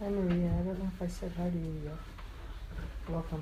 Hi Maria, I don't know if I said hi to you yet. Welcome.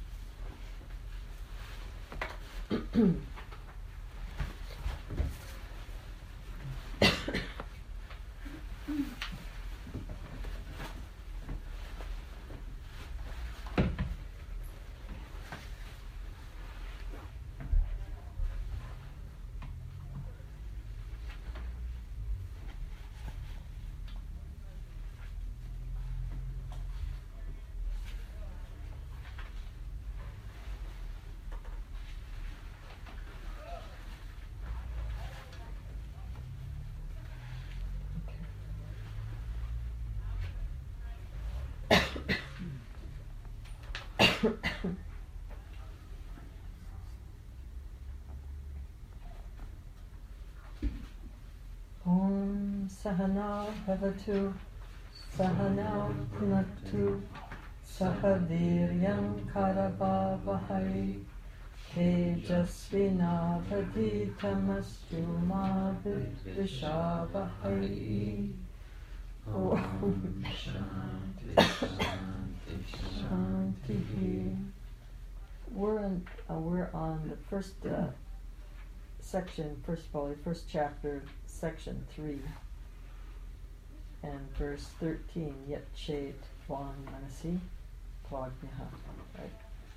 Om Sahana Bhavatu Sahana Punaktu Sahaviryam Karavavahai Tejasvinavaditamastu ma Vishavahai. Om Shanti Shanti. We're on the first section, first of all, the first chapter, section 3, and verse 13, Yet Chet Van Manasi Prajnaha, right?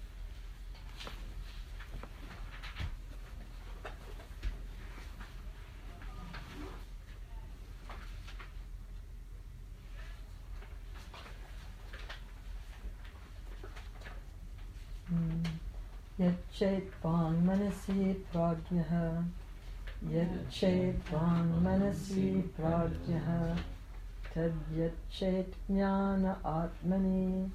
Yet Chet Van Manasi Prajnaha, Yet Chet Van Manasi Prajnaha, Tad Yet Chet Jnana Atmani,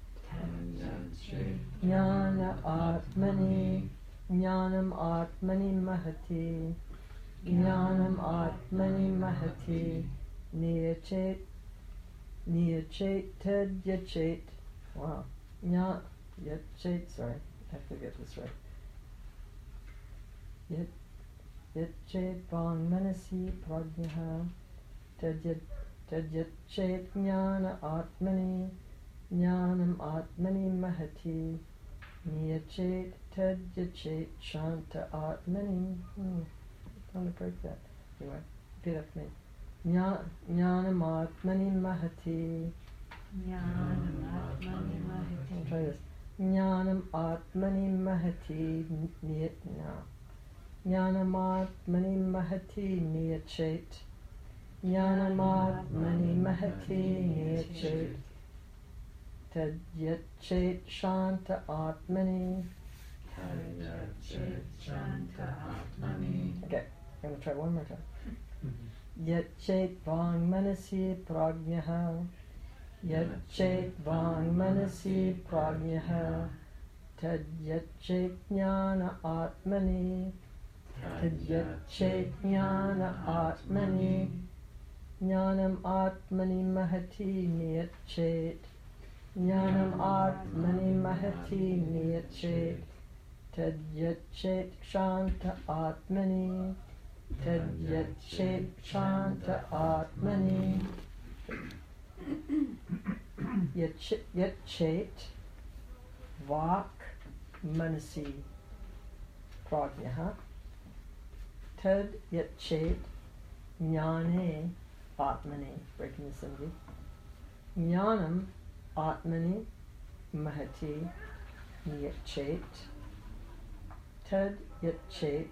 Jnana Atmani, Jnanam Atmani Mahati, Jnanam Atmani Mahati, Niyachet, Tad Yachet, wow, Yachet, sorry, I have to get this right. Yet Chet Van Manasi Prajnaha, Tad Chet Jnana Atmani, Jnanam Atmani Mahati, Niyachet Tad Chet Shanta Atmani. I'm going to break that. Anyway, repeat after me. Jnanam Atmani Mahati. I'll try this. Jnanam Atmani Mahati. Jnanam Atmani Mahati Niyachet. Jnanam Atmani Mahati Niyachet. Tad Yet Chet Shanta Atmani. Okay, I'm going to try one more time. Yet Chet Van Manasi Prajnaha, Yet Chet Van Manasi Prajnaha, Tad Yet Chet Jnana Atmani, Tad Yet Chet Jnana Atmani, Jnanam Atmani Mahati Niyat Chet, Jnanam Atmani Mahati Niyat Chet, Tad Yet Chet Shanta Atmani, Tad Yet Chet Shanta Atmani. Yet Chet Vak Manasi Prajnaha, Tad Yet Chet Jnane Atmani, breaking the sindhi, Jnanam Atmani Mahati Niyat Chet, Tad Yet Chet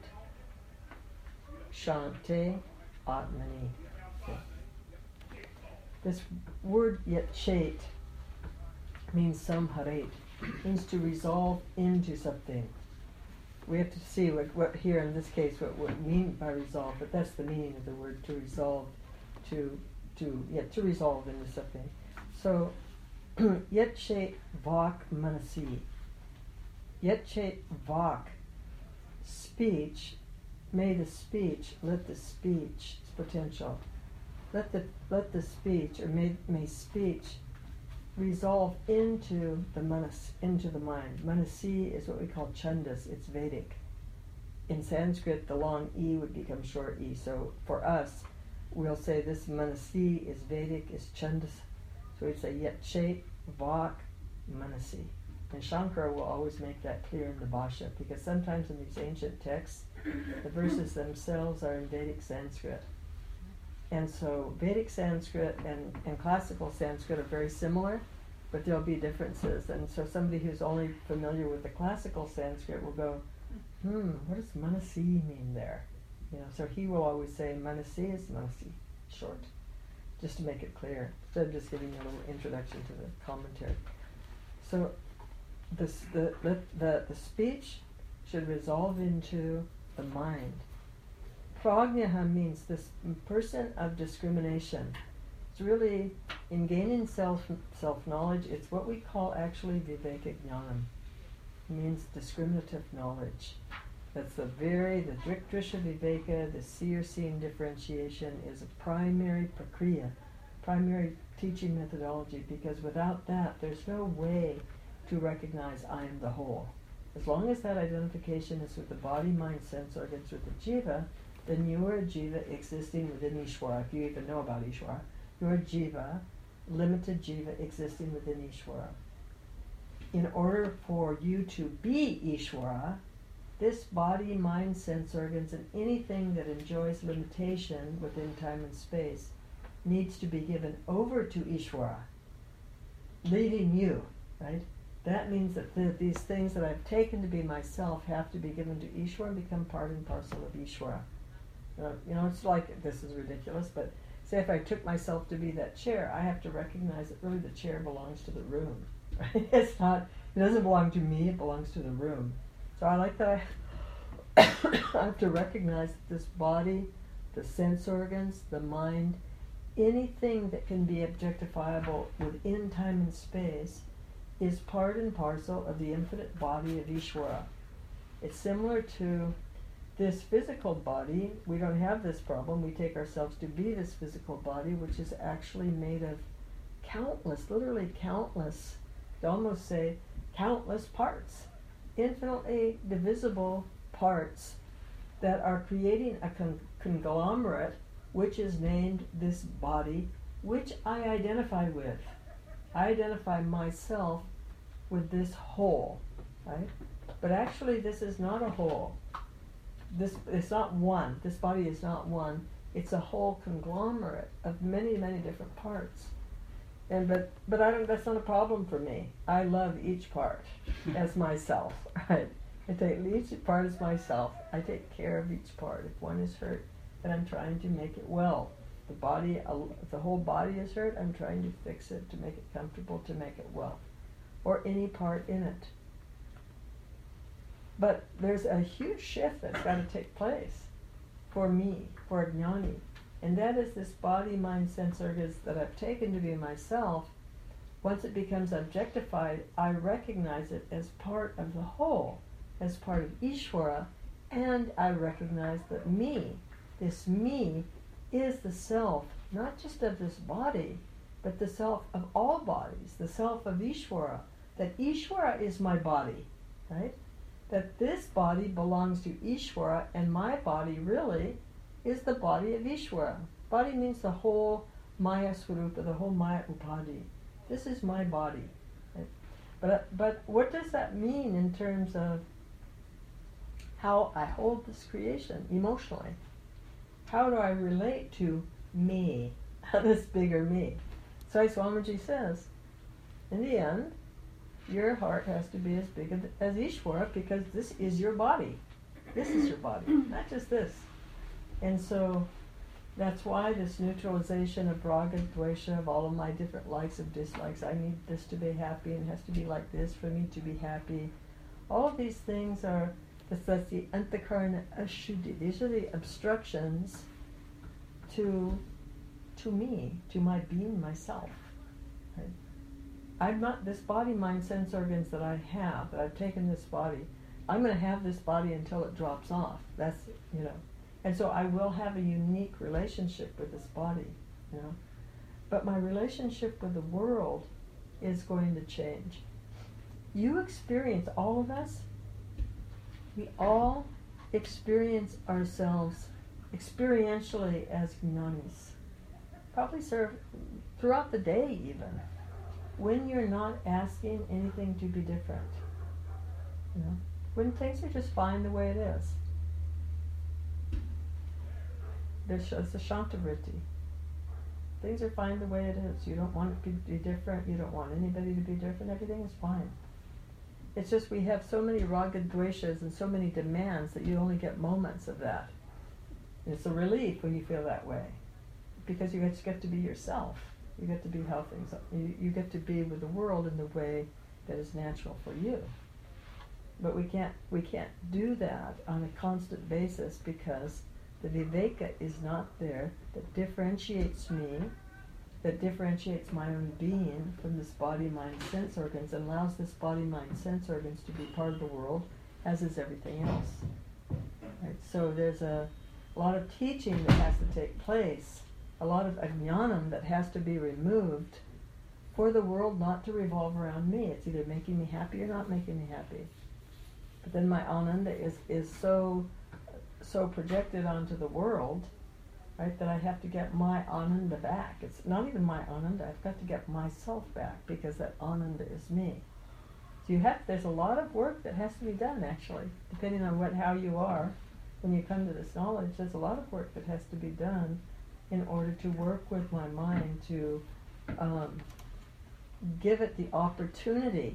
Shante Atmani. Okay. This word Yet Chet means samharet, means to resolve into something. We have to see what here in this case what we mean by resolve, but that's the meaning of the word, to resolve, to resolve into something. So Yet Chet Vak Manasi. Yet Chet Vak, speech, let the speech, its potential, let the speech, or may speech resolve into the manas, into the mind. Manasi is what we call chandas, it's Vedic. In Sanskrit, the long E would become short E, so for us, we'll say this manasi is Vedic, is chandas, So we'd say Yet Chet Vak Manasi. And Shankara will always make that clear in the Bhashya, because sometimes in these ancient texts, the verses themselves are in Vedic Sanskrit. And so Vedic Sanskrit and classical Sanskrit are very similar, but there'll be differences. And so somebody who's only familiar with the classical Sanskrit will go, what does Manasi mean there? So he will always say Manasi is Manasi, short, just to make it clear, instead of just giving you a little introduction to the commentary. So the speech should resolve into the mind. Prajnaha means this person of discrimination. It's really, in gaining self-knowledge, it's what we call actually viveka jnanam. It means discriminative knowledge. That's the drikdrisha viveka, the seer-seeing differentiation, is a primary prakriya, primary teaching methodology, because without that, there's no way to recognize I am the whole. As long as that identification is with the body, mind, sense organs, with the jiva, then you are a jiva existing within Ishvara, if you even know about Ishvara. You're a jiva, limited jiva existing within Ishvara. In order for you to be Ishvara, this body, mind, sense organs, and anything that enjoys limitation within time and space needs to be given over to Ishvara, leaving you, right? That means that these things that I've taken to be myself have to be given to Ishvara and become part and parcel of Ishvara. It's like, this is ridiculous, but say if I took myself to be that chair, I have to recognize that really the chair belongs to the room. Right? It doesn't belong to me, it belongs to the room. So I like that I have to recognize that this body, the sense organs, the mind, anything that can be objectifiable within time and space is part and parcel of the infinite body of Ishvara. It's similar to this physical body. We don't have this problem. We take ourselves to be this physical body, which is actually made of countless, literally countless, to almost say countless parts, infinitely divisible parts that are creating a conglomerate which is named this body, which I identify with. I identify myself with this whole, right? But actually this is not a whole. It's not one. This body is not one. It's a whole conglomerate of many, many different parts. But that's not a problem for me. I love each part as myself, right? I take each part as myself. I take care of each part. If one is hurt, then I'm trying to make it well. If the whole body is hurt, I'm trying to fix it, to make it comfortable, to make it well. Or any part in it. But there's a huge shift that's got to take place for me, for a jnani. And that is this body, mind, sense organs that I've taken to be myself. Once it becomes objectified, I recognize it as part of the whole, as part of Ishvara, and I recognize that this me, is the self, not just of this body, but the self of all bodies, the self of Ishvara, that Ishvara is my body, right? That this body belongs to Ishvara, and my body really is the body of Ishvara. Body means the whole Maya Swarupa, the whole Maya Upadhi. This is my body. Right? But what does that mean in terms of how I hold this creation emotionally? How do I relate to me, this bigger me? So Swamiji says, in the end, your heart has to be as big as Ishvara, because this is your body. This is your body, not just this. And so that's why this neutralization of raga, dvesha, of all of my different likes and dislikes, I need this to be happy and it has to be like this for me to be happy. All of these things are, that's the antakarana ashuddhi. These are the obstructions to me, to my being myself. Right? I'm not this body, mind, sense organs that I have, that I've taken this body. I'm going to have this body until it drops off. That's, And so I will have a unique relationship with this body, But my relationship with the world is going to change. You experience, all of us, we all experience ourselves experientially as jnanis. Probably serve throughout the day even, when you're not asking anything to be different. You know, when things are just fine the way it is. It's a Shantivritti. Things are fine the way it is. You don't want it to be different. You don't want anybody to be different. Everything is fine. It's just we have so many raga dveshas and so many demands that you only get moments of that. And it's a relief when you feel that way, because you just get to be yourself. You get to be how things are. You get to be with the world in the way that is natural for you. But we can't do that on a constant basis, because the viveka is not there that differentiates me, that differentiates my own being from this body, mind, sense organs, and allows this body, mind, sense organs to be part of the world, as is everything else. Right? So there's a lot of teaching that has to take place, a lot of ajnanam that has to be removed for the world not to revolve around me. It's either making me happy or not making me happy. But then my ananda is so projected onto the world, right, that I have to get my ananda back. It's not even my ananda, I've got to get myself back, because that ananda is me. So there's a lot of work that has to be done, actually, depending on how you are when you come to this knowledge. There's a lot of work that has to be done in order to work with my mind to give it the opportunity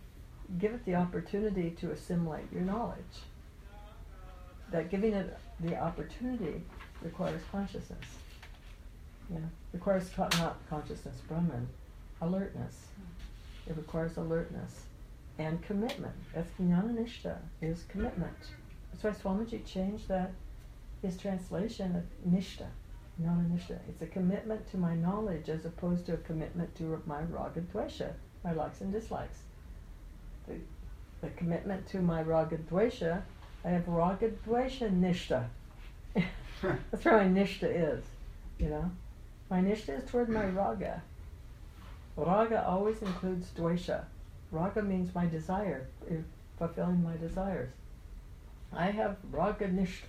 to assimilate your knowledge. That giving it the opportunity requires consciousness. Requires not consciousness, Brahman, alertness. It requires alertness and commitment. That's Jnana-nishta, is commitment. That's why Swamiji changed his translation of nishta, Jnana-nishta. It's a commitment to my knowledge as opposed to a commitment to my raga dvesha, my likes and dislikes. The commitment to my raga dvesha, I have raga dvesha nishta. That's where my nishta is, My nishta is toward my raga. Raga always includes dvesha. Raga means my desire, fulfilling my desires. I have raga nishta.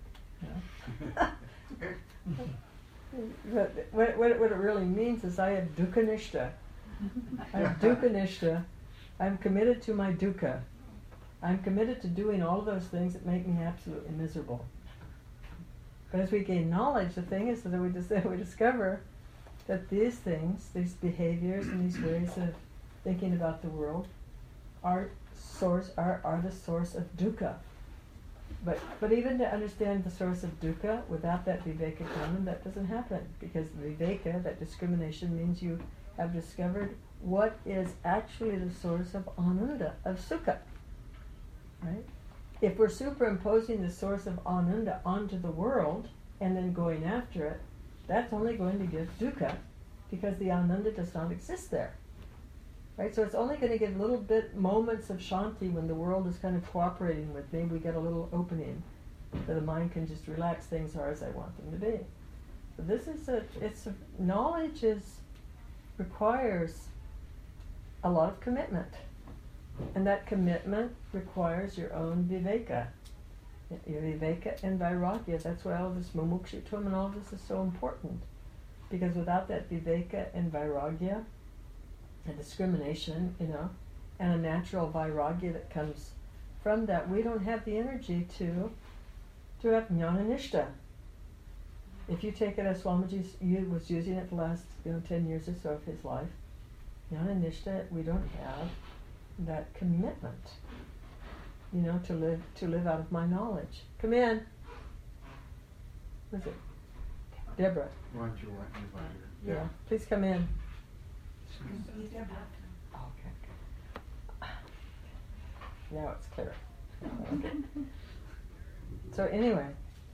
What it really means is I have dukkha nishta. I have dukkha nishta. I'm committed to my dukkha. I'm committed to doing all of those things that make me absolutely miserable. But as we gain knowledge, the thing is that we discover that these things, these behaviors and these ways of thinking about the world are the source of dukkha. But even to understand the source of dukkha without that viveka gyanan, that doesn't happen, because viveka, that discrimination, means you have discovered what is actually the source of ananda, of sukha. Right? If we're superimposing the source of ananda onto the world and then going after it, that's only going to give dukkha, because the ananda does not exist there. Right? So it's only going to give little bit moments of shanti when the world is kind of cooperating with me. We get a little opening so the mind can just relax, things are as I want them to be. So knowledge requires a lot of commitment. And that commitment requires your own viveka. Your viveka and vairagya. That's why all this mumukshutvam and all this is so important. Because without that viveka and vairagya, a discrimination, and a natural vairagya that comes from that, we don't have the energy to have jnana-nishta. If you take it as Swamiji was using it the last 10 years or so of his life, jnana-nishta, we don't have that commitment, to live out of my knowledge. Come in. Who's it? Deborah. Why don't you invite her? Yeah. Please come in. Deborah. Okay. Now it's clear. Okay. So anyway.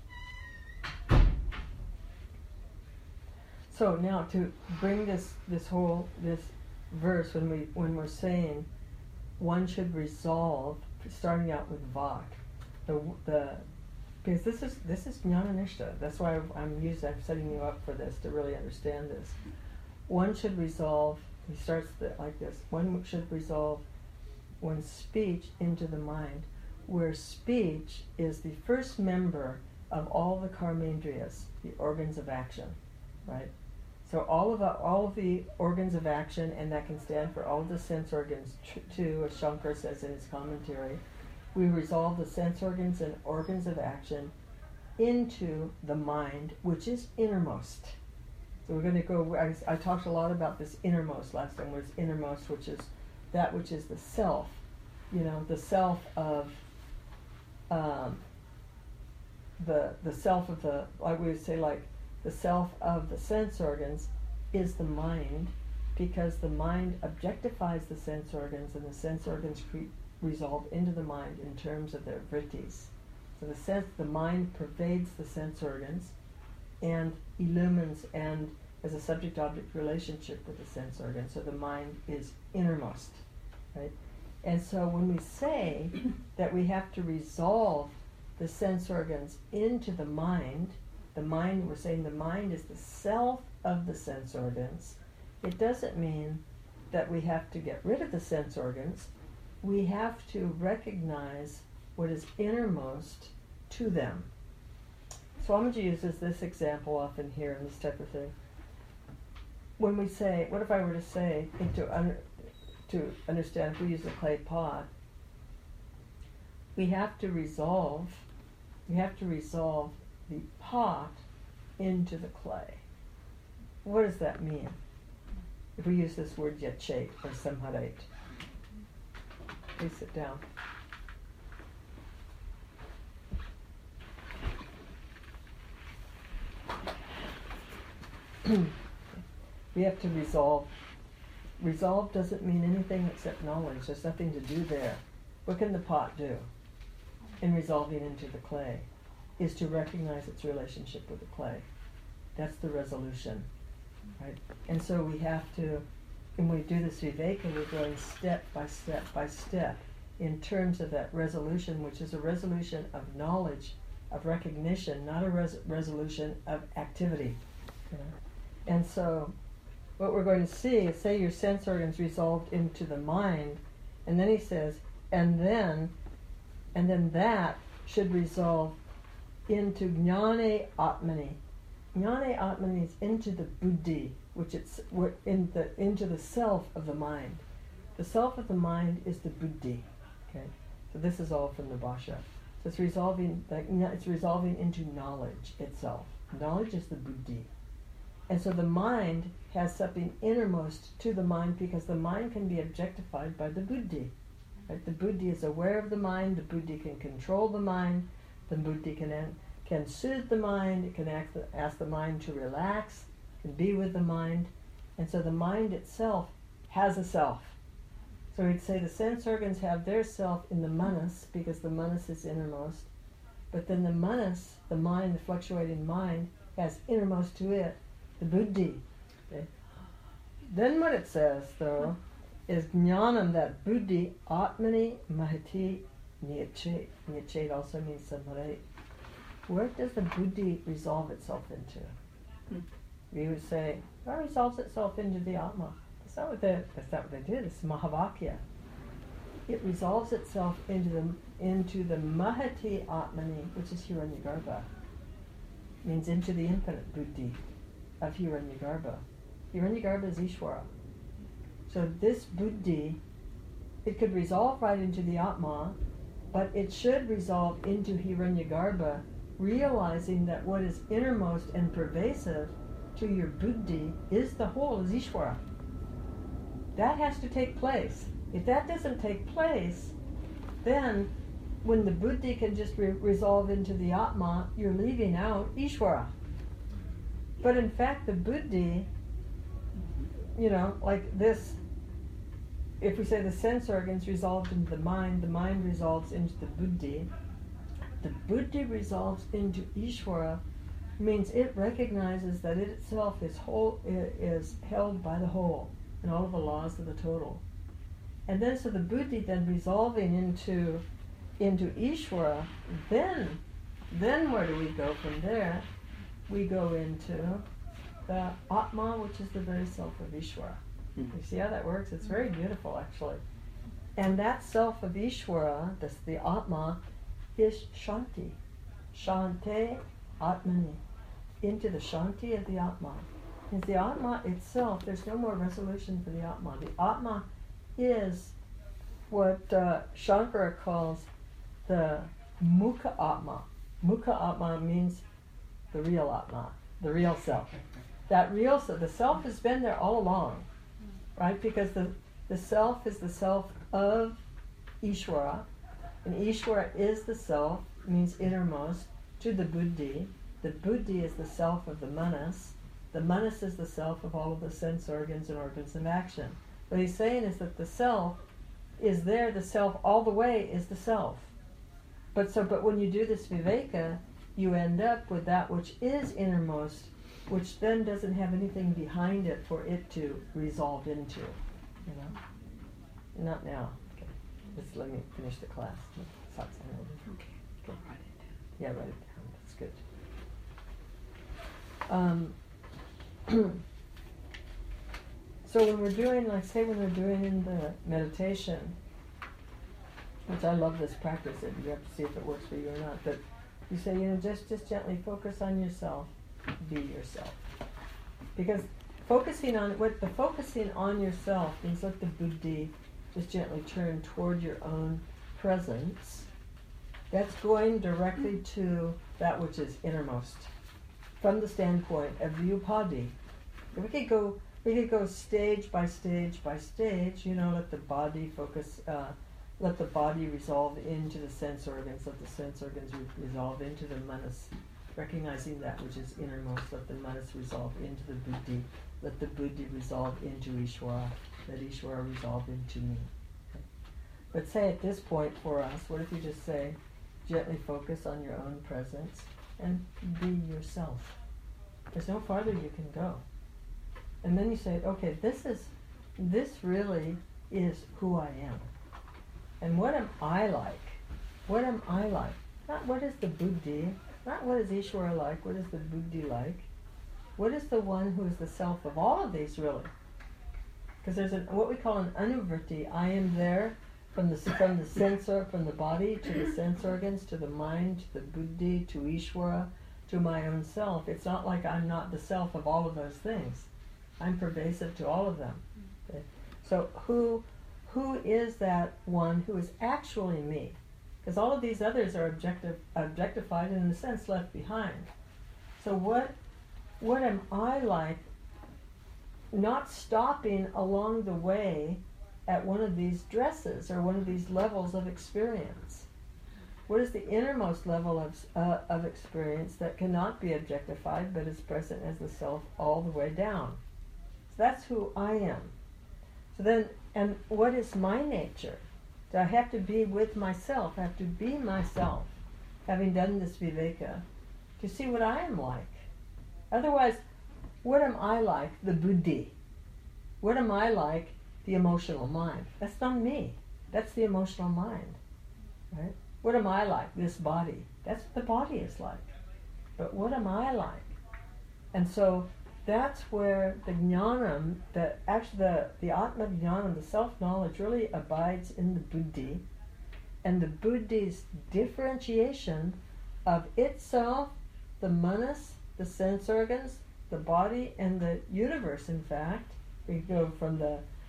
So now to bring this verse when we're saying one should resolve, starting out with vak, because this is jnana-nishta. That's why I'm setting you up for this to really understand this. One should resolve. He starts like this. One should resolve one's speech into the mind, where speech is the first member of all the karmendriyas, the organs of action, right? So all of the organs of action, and that can stand for all of the sense organs too, as Shankar says in his commentary. We resolve the sense organs and organs of action into the mind, which is innermost. So we're going to go, I talked a lot about this innermost last time, where it's innermost, which is that which is the self, the self of, the self of the, like we would say, like the self of the sense organs is the mind, because the mind objectifies the sense organs, and the sense organs resolve into the mind in terms of their vrittis. So the mind pervades the sense organs and illumines and has a subject-object relationship with the sense organs. So the mind is innermost, right? And so when we say that we have to resolve the sense organs into the mind, we're saying the mind is the self of the sense organs. It doesn't mean that we have to get rid of the sense organs. We have to recognize what is innermost to them. Swamiji uses this example often here in this type of thing. When we say, what if I were to say, to understand, if we use a clay pot, we have to resolve the pot into the clay. What does that mean? If we use this word yachet or samharet. Please sit down. We have to resolve. Resolve doesn't mean anything except knowledge. There's nothing to do there. What can the pot do in resolving into the clay? Is to recognize its relationship with the clay. That's the resolution, right? And so we have to, when we do this viveka, we're going step by step by step in terms of that resolution, which is a resolution of knowledge, of recognition, not a resolution of activity. And so what we're going to see is, say your sense organs resolved into the mind, and then he says, and then that should resolve into jnane atmani. Jnane atmani is into the buddhi, which it's into the self of the mind. The self of the mind is the buddhi. Okay, so this is all from the Bhashya. So it's resolving into knowledge itself. Knowledge is the buddhi. And so the mind has something innermost to the mind, because the mind can be objectified by the buddhi. Right? The buddhi is aware of the mind, the buddhi can control the mind, the buddhi can soothe the mind, it can ask the mind to relax, can be with the mind. And so the mind itself has a self. So we'd say the sense organs have their self in the manas, because the manas is innermost. But then the manas, the mind, the fluctuating mind, has innermost to it the buddhi. Okay? Then what it says, though, is jnanam, that buddhi, atmani mahati niyachet. Niyachet also means samharet. Where does the buddhi resolve itself into? We would say, it resolves itself into the atma. That's not what they did. It's mahavakya. It resolves itself into the mahati atmani, which is Hiranyagarbha. Means into the infinite buddhi of Hiranyagarbha. Hiranyagarbha is Ishvara. So this buddhi, it could resolve right into the Atma, but it should resolve into Hiranyagarbha, realizing that what is innermost and pervasive to your buddhi is the whole, is Ishvara. That has to take place. If that doesn't take place, then when the buddhi can just resolve into the Atma, you're leaving out Ishvara. But in fact, the buddhi, like this, if we say the sense organs resolved into the mind resolves into the buddhi resolves into Ishvara, means it recognizes that it itself is held by the whole and all of the laws of the total. And then so the buddhi then resolving into Ishvara, then where do we go from there? We go into the Atma, which is the very self of Ishvara. You see how that works? It's very beautiful, actually. And that self of Ishvara, the Atma, is Shanti. Shante Atmani. Into the Shanti of the Atma. is the Atma itself. There's no more resolution for the Atma. The Atma is what Shankara calls the Mukha Atma. Mukha Atma means the real Atma, the real self. That real self, the self has been there all along, right? Because the self is the self of Ishvara, and Ishvara is the self, means innermost, to the Buddhi. The Buddhi is the self of the Manas. The Manas is the self of all of the sense organs and organs of action. What he's saying is that the self is there, the self all the way is the self. But when you do this viveka, you end up with that which is innermost, which then doesn't have anything behind it for it to resolve into. You know? Not now. Okay. Just let me finish the class. Okay. I'll write it down. Yeah, write it down. That's good. So when we're doing, like say when we're doing in the meditation, which I love this practice, and you have to see if it works for you or not, but you say, just gently focus on yourself, be yourself. Because focusing on yourself means let the buddhi just gently turn toward your own presence. That's going directly to that which is innermost. From the standpoint of the upadhi. We could go stage by stage by stage, let the body focus, let the body resolve into the sense organs, let the sense organs resolve into the manas, recognizing that which is innermost, let the manas resolve into the buddhi, let the buddhi resolve into Ishvara, let Ishvara resolve into me. Okay. But say at this point for us, what if you just say, gently focus on your own presence and be yourself. There's no farther you can go. And then you say, okay, this really is who I am. And what am I like? What am I like? Not what is the buddhi, not what is Ishvara like, what is the buddhi like? What is the one who is the self of all of these really? Because there's what we call an anuvritti. I am there from the sensor, from the body to the sense organs, to the mind, to the buddhi, to Ishvara, to my own self. It's not like I'm not the self of all of those things. I'm pervasive to all of them. Okay? So who is that one who is actually me? Because all of these others are objectified and in a sense left behind. So what am I like, not stopping along the way at one of these dresses or one of these levels of experience? What is the innermost level of experience that cannot be objectified but is present as the self all the way down? So that's who I am. So then, and what is my nature? Do I have to be with myself? I have to be myself, having done this viveka, to see what I am like. Otherwise, what am I like? The buddhi. What am I like? The emotional mind. That's not me. That's the emotional mind. Right? What am I like? This body. That's what the body is like. But what am I like? And so that's where the jnanam, the atma jnanam, the self-knowledge really abides in the buddhi. And the buddhi's differentiation of itself, the manas, the sense organs, the body, and the universe, in fact. We go from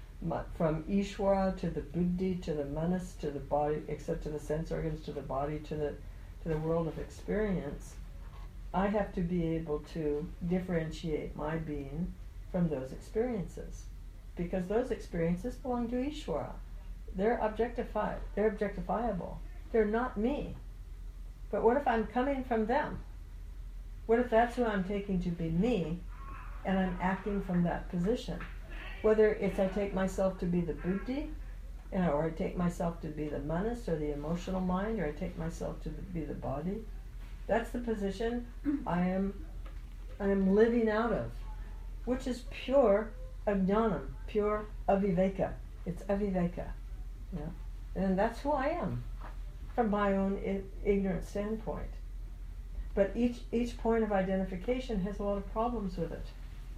Ishvara to the buddhi, to the manas, to the body, except to the sense organs, to the body, to the world of experience. I have to be able to differentiate my being from those experiences, because those experiences belong to Ishvara. They're objectified. They're objectifiable. They're not me. But what if I'm coming from them? What if that's who I'm taking to be me, and I'm acting from that position? Whether it's I take myself to be the buddhi, or I take myself to be the manas or the emotional mind, or I take myself to be the body. That's the position I am living out of, which is pure ajnanam, pure aviveka. It's aviveka. Yeah? And that's who I am, from my own ignorant standpoint. But each point of identification has a lot of problems with it,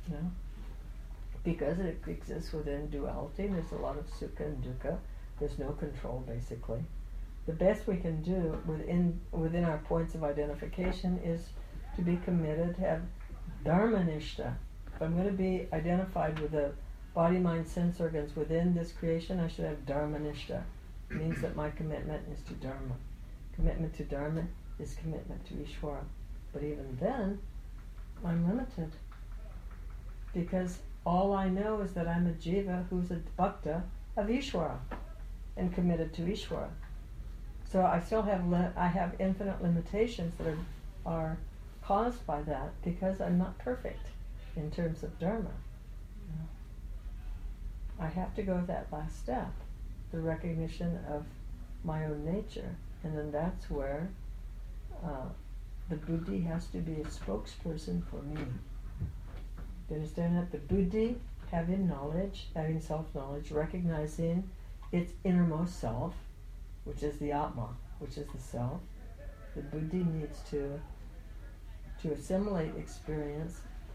because it exists within duality, and there's a lot of sukha and dukkha. There's no control, basically. The best we can do within our points of identification is to be committed, have dharmanishta, If I'm going to be identified with the body, mind, sense organs within this creation, I should have Dharmanishta. It means that my commitment is to Dharma. Commitment to Dharma is commitment to Ishvara. But even then, I'm limited. Because all I know is that I'm a jiva who's a bhakta of Ishvara and committed to Ishvara. So I still have I have infinite limitations that are caused by that because I'm not perfect in terms of dharma. You know? I have to go that last step, the recognition of my own nature, and then that's where the buddhi has to be a spokesperson for me. Do you understand that? The buddhi, having knowledge, having self-knowledge, recognizing its innermost self, which is the Atma, which is the self. The buddhi needs to assimilate experience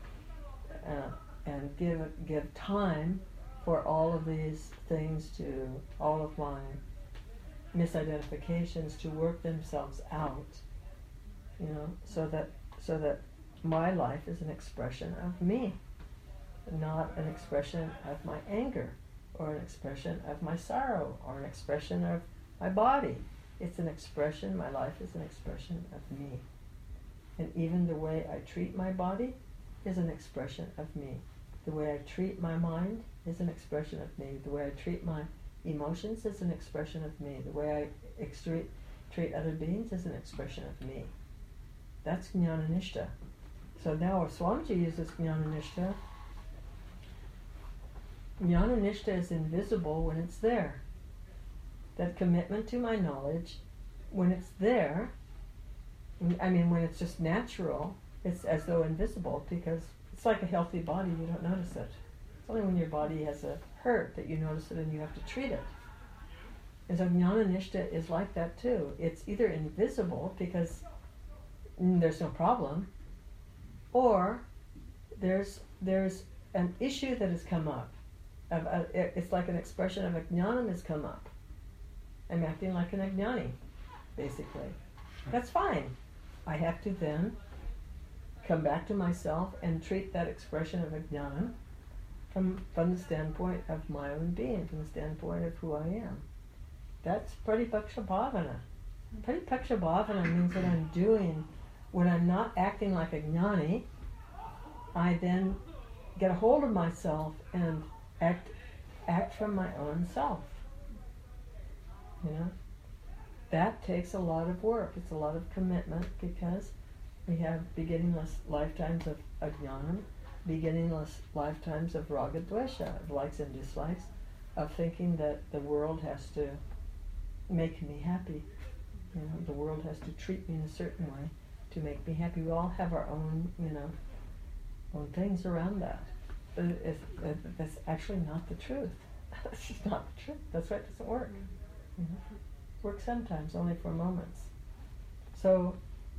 and give time for all of these things all of my misidentifications to work themselves out, you know, so that my life is an expression of me, not an expression of my anger, or an expression of my sorrow, or an expression of my body. It's an expression, my life is an expression of me. And even the way I treat my body is an expression of me. The way I treat my mind is an expression of me. The way I treat my emotions is an expression of me. The way I treat other beings is an expression of me. That's Jnana-nishta. So now if Swamiji uses Jnana-nishta, Jnana-nishta is invisible when it's there. That commitment to my knowledge, when it's there, I mean when it's just natural, it's as though invisible, because it's like a healthy body, you don't notice it. It's only when your body has a hurt that you notice it and you have to treat it. And so Jnana-nishta is like that too. It's either invisible because there's no problem, or there's an issue that has come up. It's like an expression of ajnanam has come up. I'm acting like an ajnani, basically. That's fine. I have to then come back to myself and treat that expression of ajnanam from the standpoint of my own being, from the standpoint of who I am. That's Pratipaksha Bhavana. Pratipaksha Bhavana means that I'm doing, when I'm not acting like a jnani, I then get a hold of myself and act from my own self. You know? That takes a lot of work. It's a lot of commitment because we have beginningless lifetimes of ajnanam, beginningless lifetimes of raga dvesha, of likes and dislikes, of thinking that the world has to make me happy. You know, the world has to treat me in a certain way to make me happy. We all have our own, own things around that. That's actually not the truth. That's just not the truth. That's why it doesn't work. You know? It works sometimes, only for moments. So,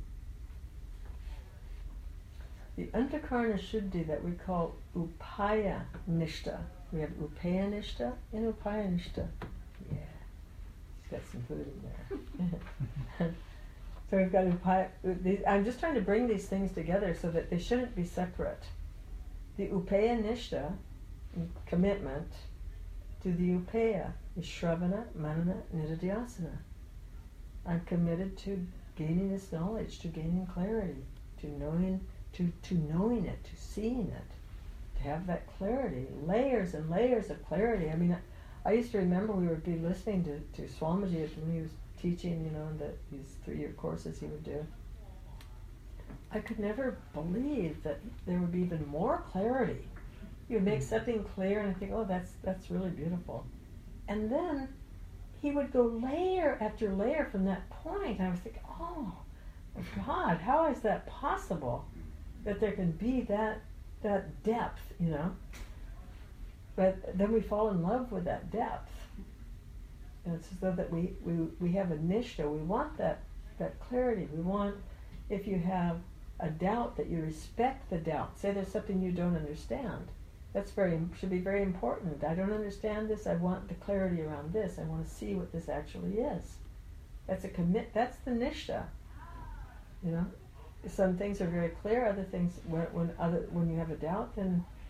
the Antakarna Shuddhi that we call Upaya Nishta. We have Upaya Nishta and Upaya Nishta. Yeah, it's got some food in there. So we've got Upaya. I'm just trying to bring these things together so that they shouldn't be separate. The Upaya Nishta, commitment, to the Upaya is Shravana, Manana, Nididhyasana. I'm committed to gaining this knowledge, to gaining clarity, to knowing it, to seeing it, to have that clarity, layers and layers of clarity. I mean, I used to remember we would be listening to Swamiji when he was teaching, these 3-year courses he would do. I could never believe that there would be even more clarity. You would make something clear and I think, oh, that's really beautiful. And then he would go layer after layer from that point. I was thinking, oh, my God, how is that possible? That there can be that depth, But then we fall in love with that depth. And it's as though that we have a nishta. We want that clarity. We want, if you have a doubt, that you respect the doubt. Say there's something you don't understand. That's should be very important. I don't understand this. I want the clarity around this. I want to see what this actually is. That's the nishta. Some things are very clear. Other things, when you have a doubt, then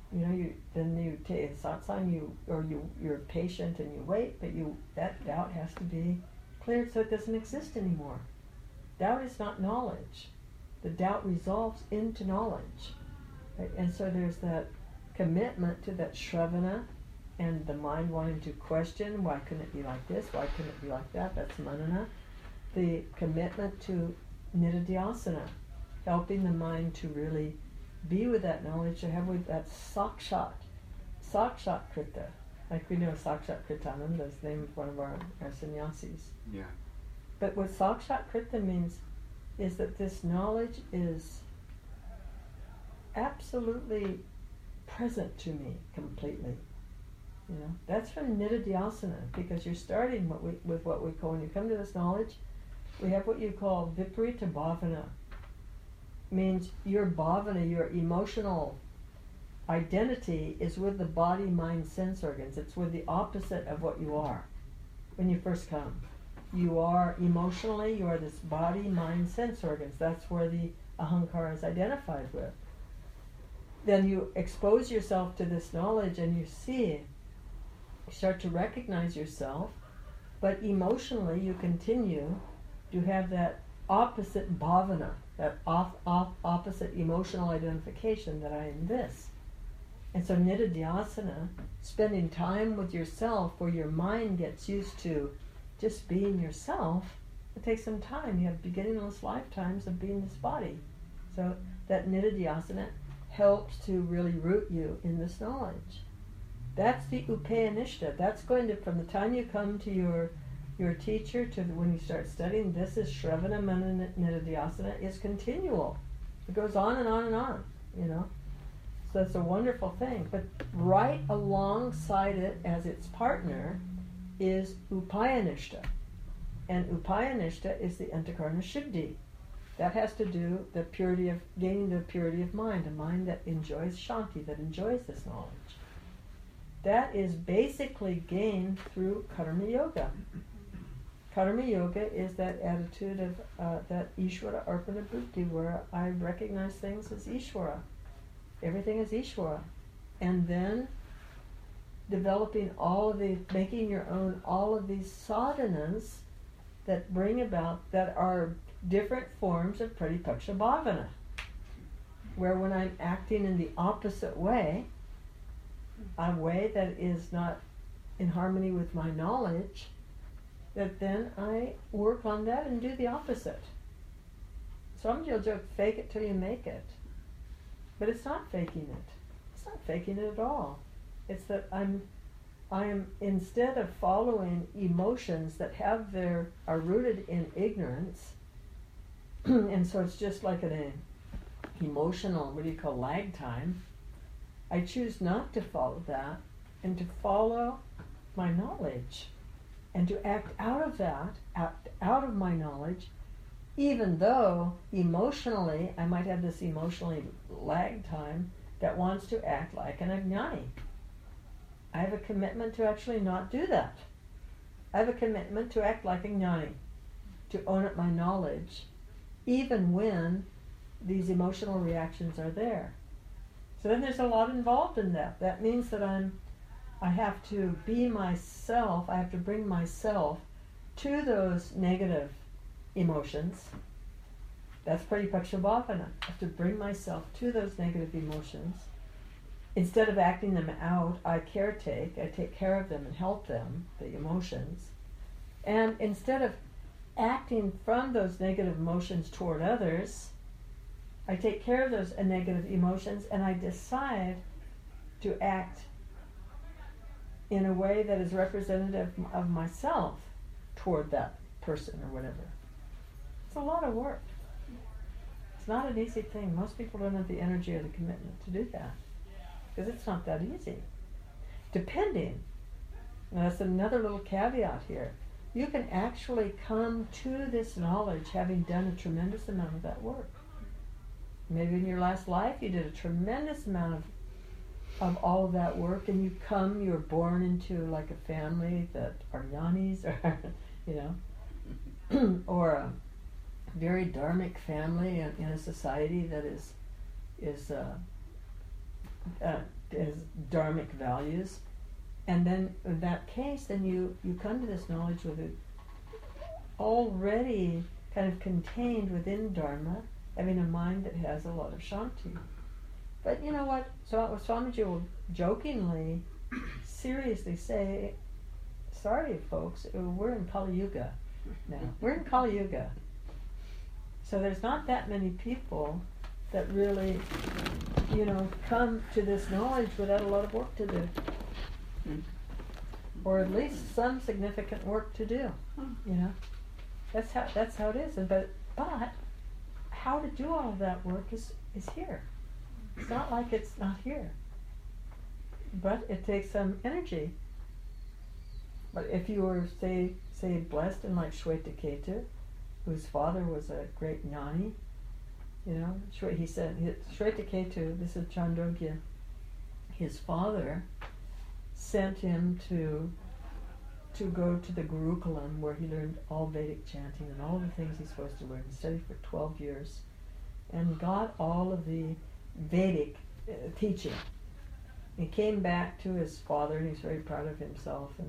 Then you take satsang, you're patient and you wait, but that doubt has to be cleared so it doesn't exist anymore. Doubt is not knowledge. The doubt resolves into knowledge. Right? And so there's that commitment to that shravana and the mind wanting to question, why couldn't it be like this? Why couldn't it be like that? That's manana. The commitment to nididhyasana, helping the mind to really be with that knowledge, to have with that sakshat krita. Like we know Sakshat Kritananda is the name of one of our sannyasis. Yeah. But what sakshat krita means is that this knowledge is absolutely present to me completely. That's from nididhyasana, because you're starting with what we call, when you come to this knowledge, we have what you call viparita bhavana. Means your bhavana, your emotional identity is with the body, mind, sense organs. It's with the opposite of what you are when you first come. You are emotionally, you are this body, mind, sense organs. That's where the ahankara is identified with. Then you expose yourself to this knowledge and you start to recognize yourself, but emotionally you continue to have that opposite bhavana, that opposite emotional identification that I am this. And so nididhyasana, spending time with yourself where your mind gets used to just being yourself, it takes some time. You have beginningless lifetimes of being this body. So that nididhyasana helps to really root you in this knowledge. That's the upayanishta. That's going to, from the time you come to your teacher to when you start studying, this is shravana manana nididhyasana, is continual. It goes on and on and on, So it's a wonderful thing. But right alongside it as its partner is upayanishta. And upayanishta is the antakarana shuddhi. That has to do the purity of gaining the purity of mind, a mind that enjoys shanti, that enjoys this knowledge. That is basically gained through karma yoga. Karma yoga is that attitude of that Ishvara Arpana Buddhi, where I recognize things as Ishvara. Everything is Ishvara. And then developing making your own all of these sadhanas that bring about, that are different forms of pratipaksha bhavana. Where when I'm acting in the opposite way, a way that is not in harmony with my knowledge, that then I work on that and do the opposite. Somebody will joke, fake it till you make it. But it's not faking it. It's not faking it at all. It's that I am, instead of following emotions that are rooted in ignorance, and so it's just like an emotional, lag time, I choose not to follow that and to follow my knowledge and to act out of that, out of my knowledge, even though emotionally I might have this emotionally lag time that wants to act like an ajnani. I have a commitment to actually not do that. I have a commitment to act like a jnani, to own up my knowledge, even when these emotional reactions are there. So then there's a lot involved in that. That means that I have to be myself, I have to bring myself to those negative emotions. That's pratipaksha bhavana. I have to bring myself to those negative emotions. Instead of acting them out, I take care of them and help them, the emotions. And instead of acting from those negative emotions toward others, I take care of those negative emotions and I decide to act in a way that is representative of myself toward that person or whatever. It's a lot of work. It's not an easy thing. Most people don't have the energy or the commitment to do that, because it's not that easy. Depending, and that's another little caveat here, you can actually come to this knowledge having done a tremendous amount of that work. Maybe in your last life you did a tremendous amount of all of that work, and you're born into like a family that are jnanis, or or a very dharmic family in a society that is as dharmic values. And then in that case, then you come to this knowledge with it already kind of contained within Dharma, having a mind that has a lot of Shanti. But you know what? So Swamiji will jokingly, seriously say, sorry folks, we're in Kali Yuga now. We're in Kali Yuga. So there's not that many people that really, come to this knowledge without a lot of work to do. Or at least some significant work to do. That's how it is. But how to do all of that work is here. It's not like it's not here. But it takes some energy. But if you were say blessed and like Shwetaketu, whose father was a great jnani, he said Shwetaketu, this is Chandogya, his father sent him to go to the Gurukulam where he learned all Vedic chanting and all the things he's supposed to learn. He studied for 12 years and got all of the Vedic teaching. He came back to his father and he's very proud of himself and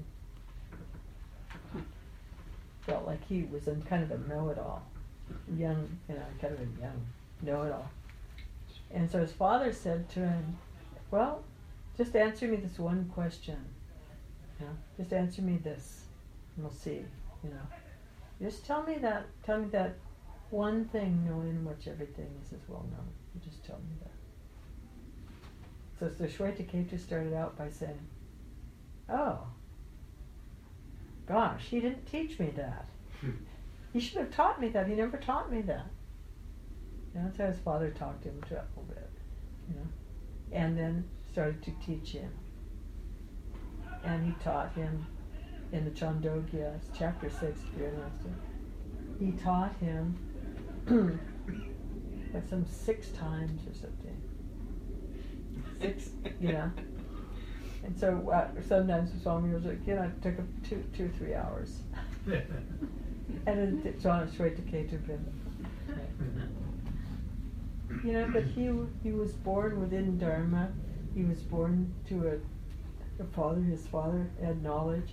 felt like he was kind of a know-it-all, kind of a young know-it-all. And so his father said to him, well, just answer me this one question. Just answer me this, and we'll see. Just tell me that one thing, knowing which everything is as well known. You just tell me that. So Shwetaketu started out by saying, "Oh, gosh, he didn't teach me that. He should have taught me that. He never taught me that." That's how his father talked him to a little bit, and then started to teach him. And he taught him in the Chandogya, chapter 6, if you're interested. He taught him like some 6 times or something. 6, And so sometimes the Swami was like, it took him 2 or 3 hours. And then John Shwetaketu but he was born within Dharma. He was born to a father. His father had knowledge.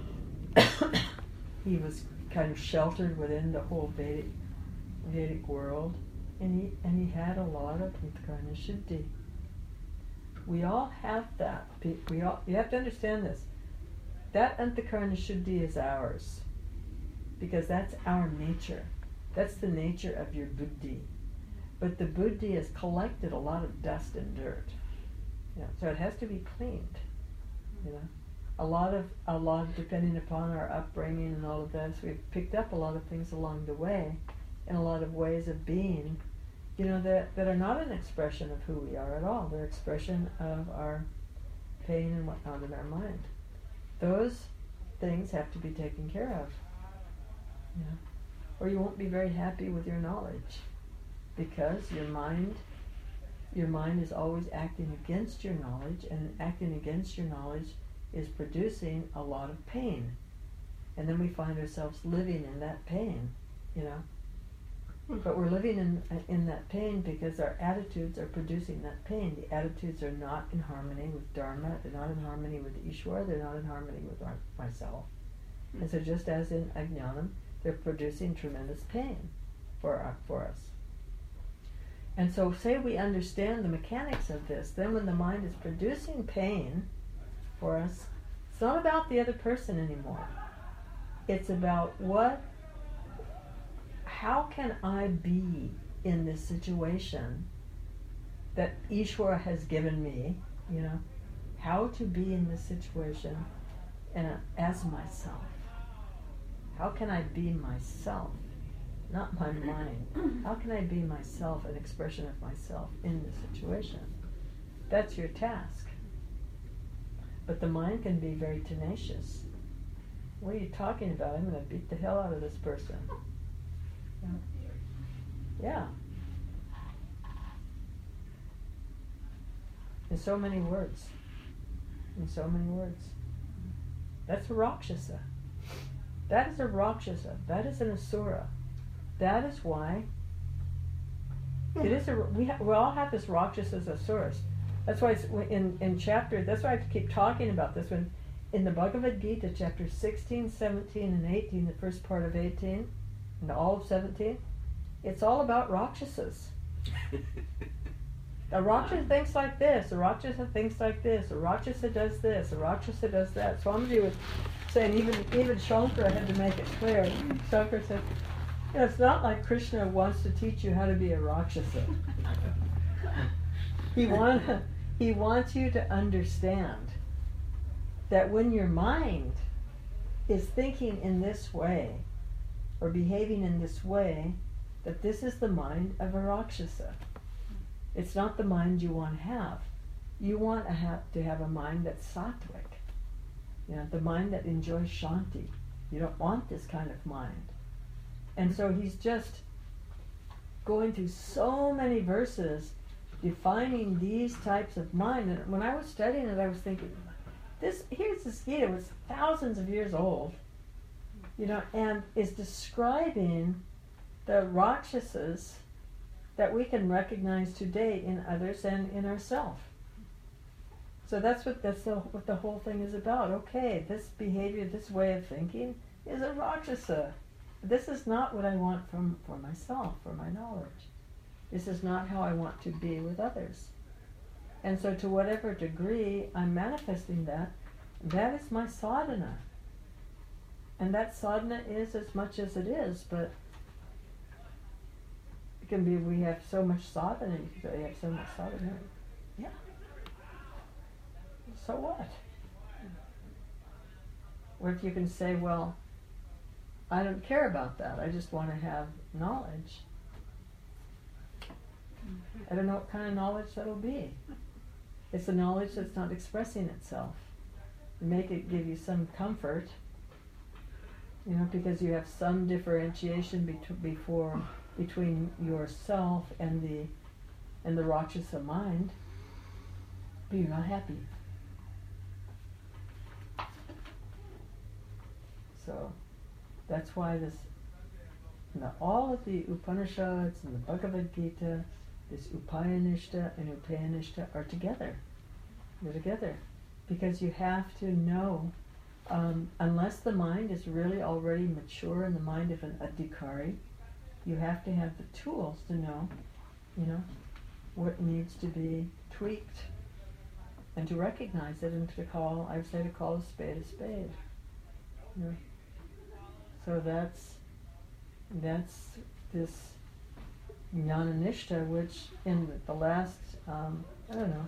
He was kind of sheltered within the whole Vedic world, and he had a lot of Anthakarana Shuddhi. We all have that. You have to understand this. That Anthakarana Shuddhi is ours, because that's our nature. That's the nature of your buddhi. But the buddhi has collected a lot of dust and dirt. So it has to be cleaned. A lot of depending upon our upbringing and all of that, so we've picked up a lot of things along the way, and a lot of ways of being, that are not an expression of who we are at all. They're expression of our pain and whatnot in our mind. Those things have to be taken care of. Or you won't be very happy with your knowledge, because your mind is always acting against your knowledge, and acting against your knowledge is producing a lot of pain. And then we find ourselves living in that pain, But we're living in that pain because our attitudes are producing that pain. The attitudes are not in harmony with Dharma, they're not in harmony with Ishwar, they're not in harmony with myself. And so just as in Ajnanam, they're producing tremendous pain for us. And so say we understand the mechanics of this, then when the mind is producing pain for us, it's not about the other person anymore. It's about how can I be in this situation that Ishwara has given me, how to be in this situation as myself. How can I be myself, not my mind? How can I be myself, an expression of myself in this situation? That's your task. But the mind can be very tenacious. What are you talking about? I'm going to beat the hell out of this person. Yeah. In so many words. That's a Rakshasa. That is a Rakshasa. That is an Asura. That is why it is we all have this Rakshasas, Asuras. That's why it's in chapter, that's why I keep talking about this one. In the Bhagavad Gita, chapter 16, 17, and 18, the first part of 18, and all of 17, it's all about Rakshasas. A Rakshasa thinks like this, a Rakshasa thinks like this, a Rakshasa does this, a Rakshasa does that. Swamiji was saying even Shankara had to make it clear. Shankara said, you know, it's not like Krishna wants to teach you how to be a Rakshasa. He wants you to understand that when your mind is thinking in this way or behaving in this way, that this is the mind of a Rakshasa. It's not the mind you want to have. You want to have a mind that's sattvic. You know, the mind that enjoys shanti. You don't want this kind of mind. And so he's just going through so many verses defining these types of mind. And when I was studying it, I was thinking, here's this Gita, was thousands of years old, you know, and is describing the Rakshasas that we can recognize today in others and in ourselves. So that's what the whole thing is about. Okay, this behavior, this way of thinking is a Rakshasa. This is not what I want for myself, for my knowledge. This is not how I want to be with others. And so to whatever degree I'm manifesting that, that is my sadhana. And that sadhana is as much as it is, but it can be, we have so much sadhana, you can say, you have so much sadhana. Yeah. So what? Or if you can say, well, I don't care about that, I just want to have knowledge. I don't know what kind of knowledge that'll be. It's a knowledge that's not expressing itself. Make it give you some comfort, you know, because you have some differentiation between yourself and the Rakshasa mind, but you're not happy. So that's why all of the Upanishads and the Bhagavad Gita, this Upayanishta and Upayanishta are together. They're together. Because you have to know, unless the mind is really already mature in the mind of an adhikari, you have to have the tools to know, you know, what needs to be tweaked and to recognize it and to call, I would say, to call a spade a spade. You know? So that's this Jnana-nishtha, which in the last, I don't know,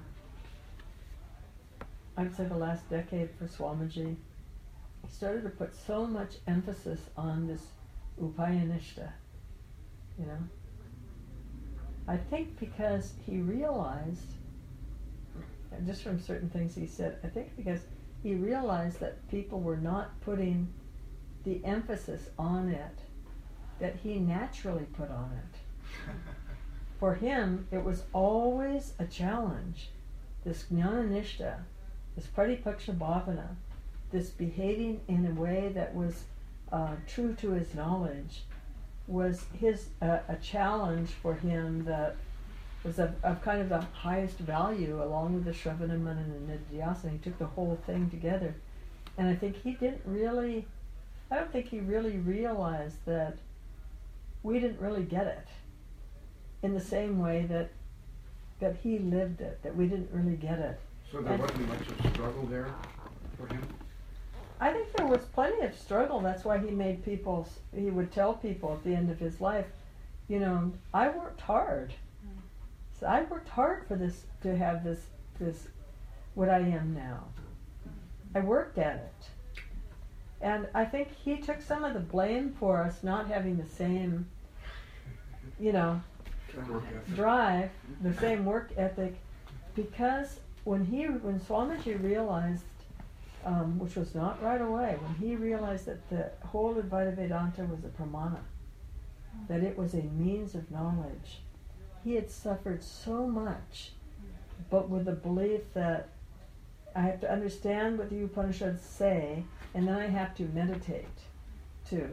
I'd say the last decade for Swamiji, he started to put so much emphasis on this Upayanishta, you know. I think because he realized, and just from certain things he said, I think because he realized that people were not putting the emphasis on it that he naturally put on it. For him, it was always a challenge. This Jnana-nishtha, this Pratipaksha Bhavana, this behaving in a way that was true to his knowledge, was a challenge for him that was of kind of the highest value, along with the Shravanam and the Nidhyasana. He took the whole thing together. And I think I don't think he really realized that we didn't really get it in the same way that he lived it, that we didn't really get it. So there wasn't much of a struggle there for him? I think there was plenty of struggle. That's why he would tell people at the end of his life, you know, I worked hard. So I worked hard for this, to have this what I am now. I worked at it. And I think he took some of the blame for us not having the same, you know, drive, the same work ethic, because when Swamiji realized, which was not right away, when he realized that the whole Advaita Vedanta was a pramana, that it was a means of knowledge, he had suffered so much, but with the belief that I have to understand what the Upanishads say, and then I have to meditate to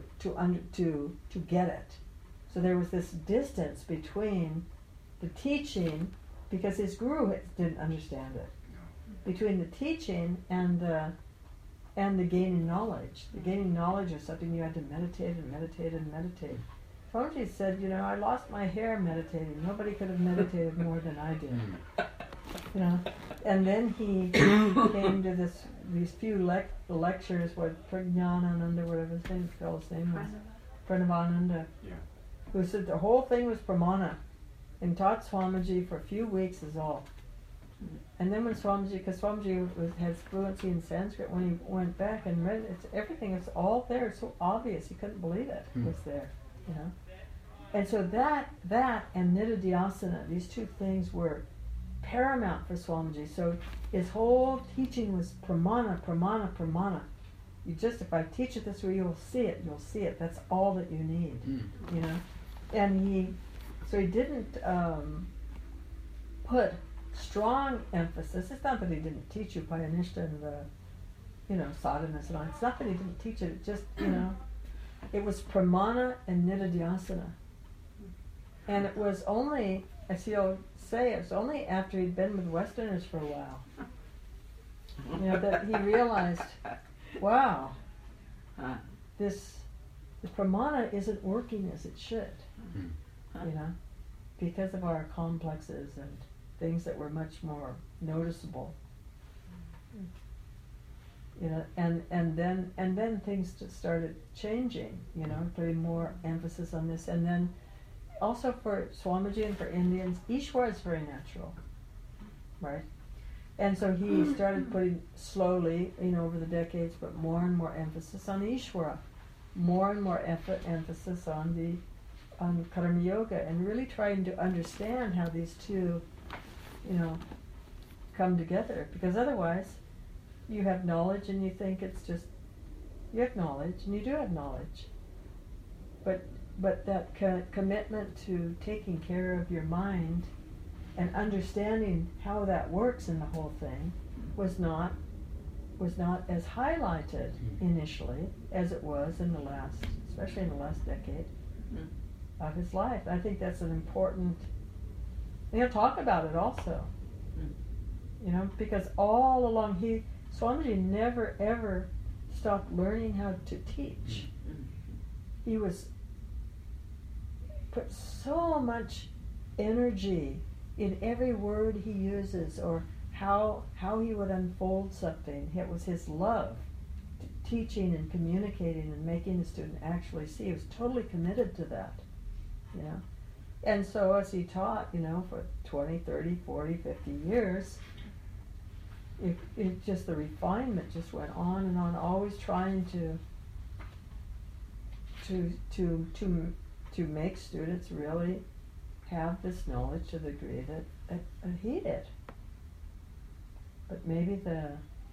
get it. So there was this distance between the teaching because his guru didn't understand it. Between the teaching and the gaining knowledge. The gaining knowledge is something you had to meditate and meditate and meditate. Swamiji said, you know, I lost my hair meditating. Nobody could have meditated more than I did. You know, and then he came to these few lectures with Prajnananda, whatever his fellow's name was, Pranavananda, who said the whole thing was pramana, and taught Swamiji for a few weeks is all. And then when Swamiji, because Swamiji had fluency in Sanskrit, when he went back and read it, everything is all there. It's so obvious, he couldn't believe it was there, you know. And so that and Nididhyasana, these two things were paramount for Swamiji. So his whole teaching was pramana, pramana, pramana. You just, if I teach it this way, you'll see it. That's all that you need, you know. And he didn't put strong emphasis. It's not that he didn't teach you Payanishta and the, you know, sadhana and so on. It's not that he didn't teach it. It just, you know, it was pramana and nididhyasana. And it was only, as he'll say, it was only after he'd been with Westerners for a while, you know, that he realized, wow, the pramana isn't working as it should, you know, because of our complexes and things that were much more noticeable, you know, and then things just started changing, you know, putting more emphasis on this, and then also for Swamiji and for Indians, Ishwara is very natural, right? And so he started putting slowly, you know, over the decades, but more and more emphasis on Ishwara, more and more emphasis on Karma Yoga, and really trying to understand how these two, you know, come together. Because otherwise, you have knowledge and you think it's just, you have knowledge, and you do have knowledge. But that commitment to taking care of your mind and understanding how that works in the whole thing was not as highlighted initially as it was in the last, especially in the last decade of his life. I think that's an important, and he'll talk about it also, you know, because all along Swamiji never ever stopped learning how to teach. He put so much energy in every word he uses, or how he would unfold something. It was his love to teaching and communicating and making the student actually see. He was totally committed to that, you know. And so as he taught, you know, for 20, 30, 40, 50 years, it just, the refinement just went on and on, always trying to make students really have this knowledge to the degree that he did. But maybe the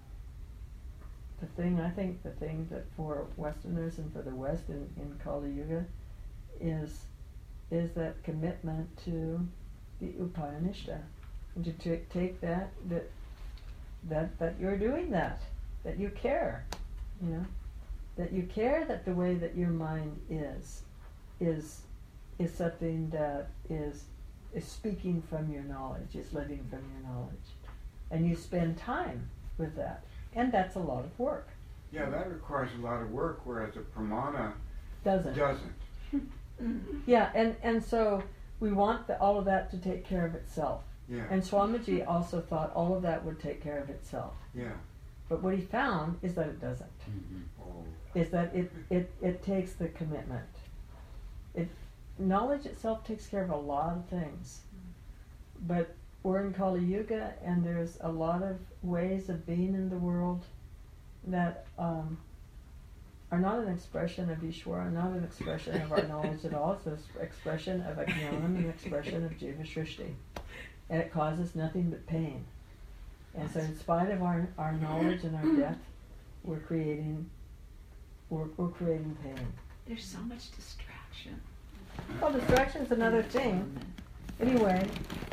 thing that for Westerners and for the West in Kali Yuga is that commitment to the Upanishta, and to take that you're doing that you care, you know, that you care that the way that your mind is something that is speaking from your knowledge, is living from your knowledge, and you spend time with that, and that's a lot of work. Yeah, that requires a lot of work, whereas a pramana doesn't. Yeah, and so we want all of that to take care of itself. Yeah. And Swamiji also thought all of that would take care of itself. Yeah. But what he found is that it doesn't. Oh. Is that it takes the commitment. Knowledge itself takes care of a lot of things. But we're in Kali Yuga, and there's a lot of ways of being in the world that are not an expression of Ishwara, not an expression of our knowledge at all. It's an expression of Ajnanam, an expression of Jiva Shrishti. And it causes nothing but pain. And so in spite of our knowledge and our depth, we're creating pain. There's so much distraction. Well, distraction's another thing. Anyway,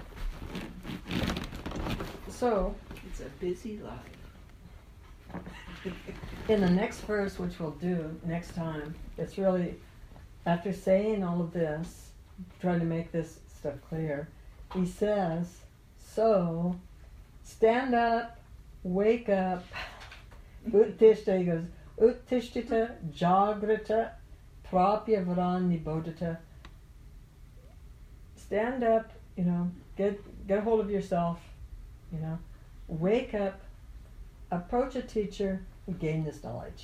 so It's a busy life. in the next verse, which we'll do next time, it's really, after saying all of this, trying to make this stuff clear, he says, So, stand up, wake up. Uttishta, he goes, Uttishtita, Jagrata, Prapya Varani Bodhita. Stand up, get a hold of yourself, wake up, approach a teacher, and gain this knowledge.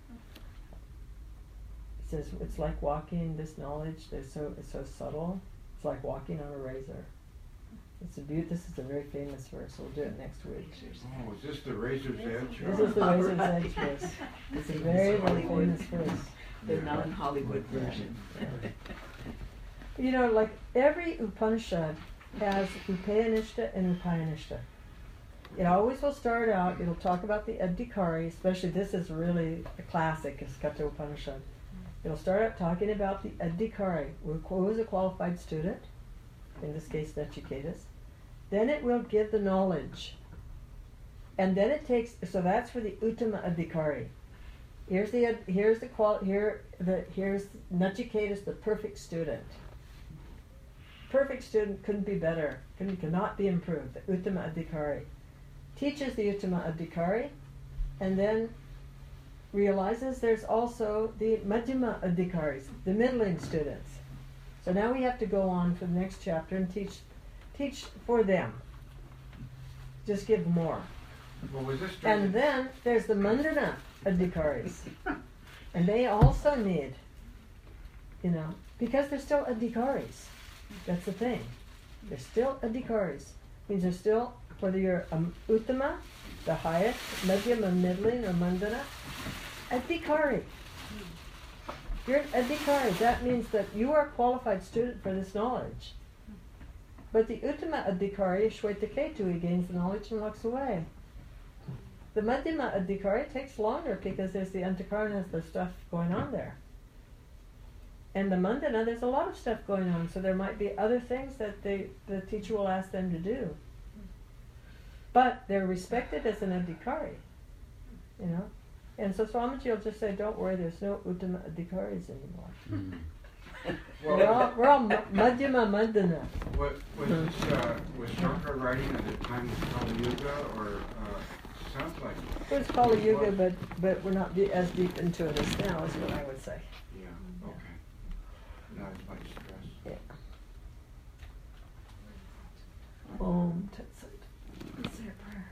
He says it's like walking this knowledge, it's so subtle, it's like walking on a razor. This is a very famous verse. We'll do it next week. Oh, is this the razor's edge? This is the razor's edge verse. It's a very, very famous verse. The non-Hollywood version. Like every Upanishad has Upanishad and Upanishad. It always will start out, it'll talk about the Adhikari, especially this is really a classic, it's Kata Upanishad. It'll start out talking about the Adhikari, who is a qualified student, in this case Nachiketas. Then it will give the knowledge. And then it takes, so that's for the Uttama Adhikari. Here's Nachiketas, the perfect student. Perfect student couldn't be better, cannot be improved. The Uttama Adhikari teaches the Uttama Adhikari, and then realizes there's also the Madhyama Adhikaris, the middling students. So now we have to go on for the next chapter and teach for them. Just give more. Well, was this And then there's the Mandana Adhikaris. And they also need, because they're still Adhikaris. That's the thing. They're still Adhikaris. Means they're still, whether you're Uttama, the highest, Madhyama, middling, or Mandana, Adhikari. You're an Adhikari. That means that you are a qualified student for this knowledge. But the Uttama Adhikari, Shwetaketu, he gains the knowledge and walks away. The Madhyama Adhikari takes longer because there's the Antakarnas, the stuff going on there. And the Mandana, there's a lot of stuff going on, so there might be other things that the teacher will ask them to do. But they're respected as an Adhikari, And so Swamiji will just say, don't worry, there's no Uttama Adhikaris anymore. Well, we're all Madhyama Mandana. Was Shankara writing at the time of Kali Yuga, or sounds like It was Kali Yuga, but we're not as deep into it as now, is what I would say. Yeah, okay. Not as much stress. Yeah. Om Tat Sat. Is there a prayer?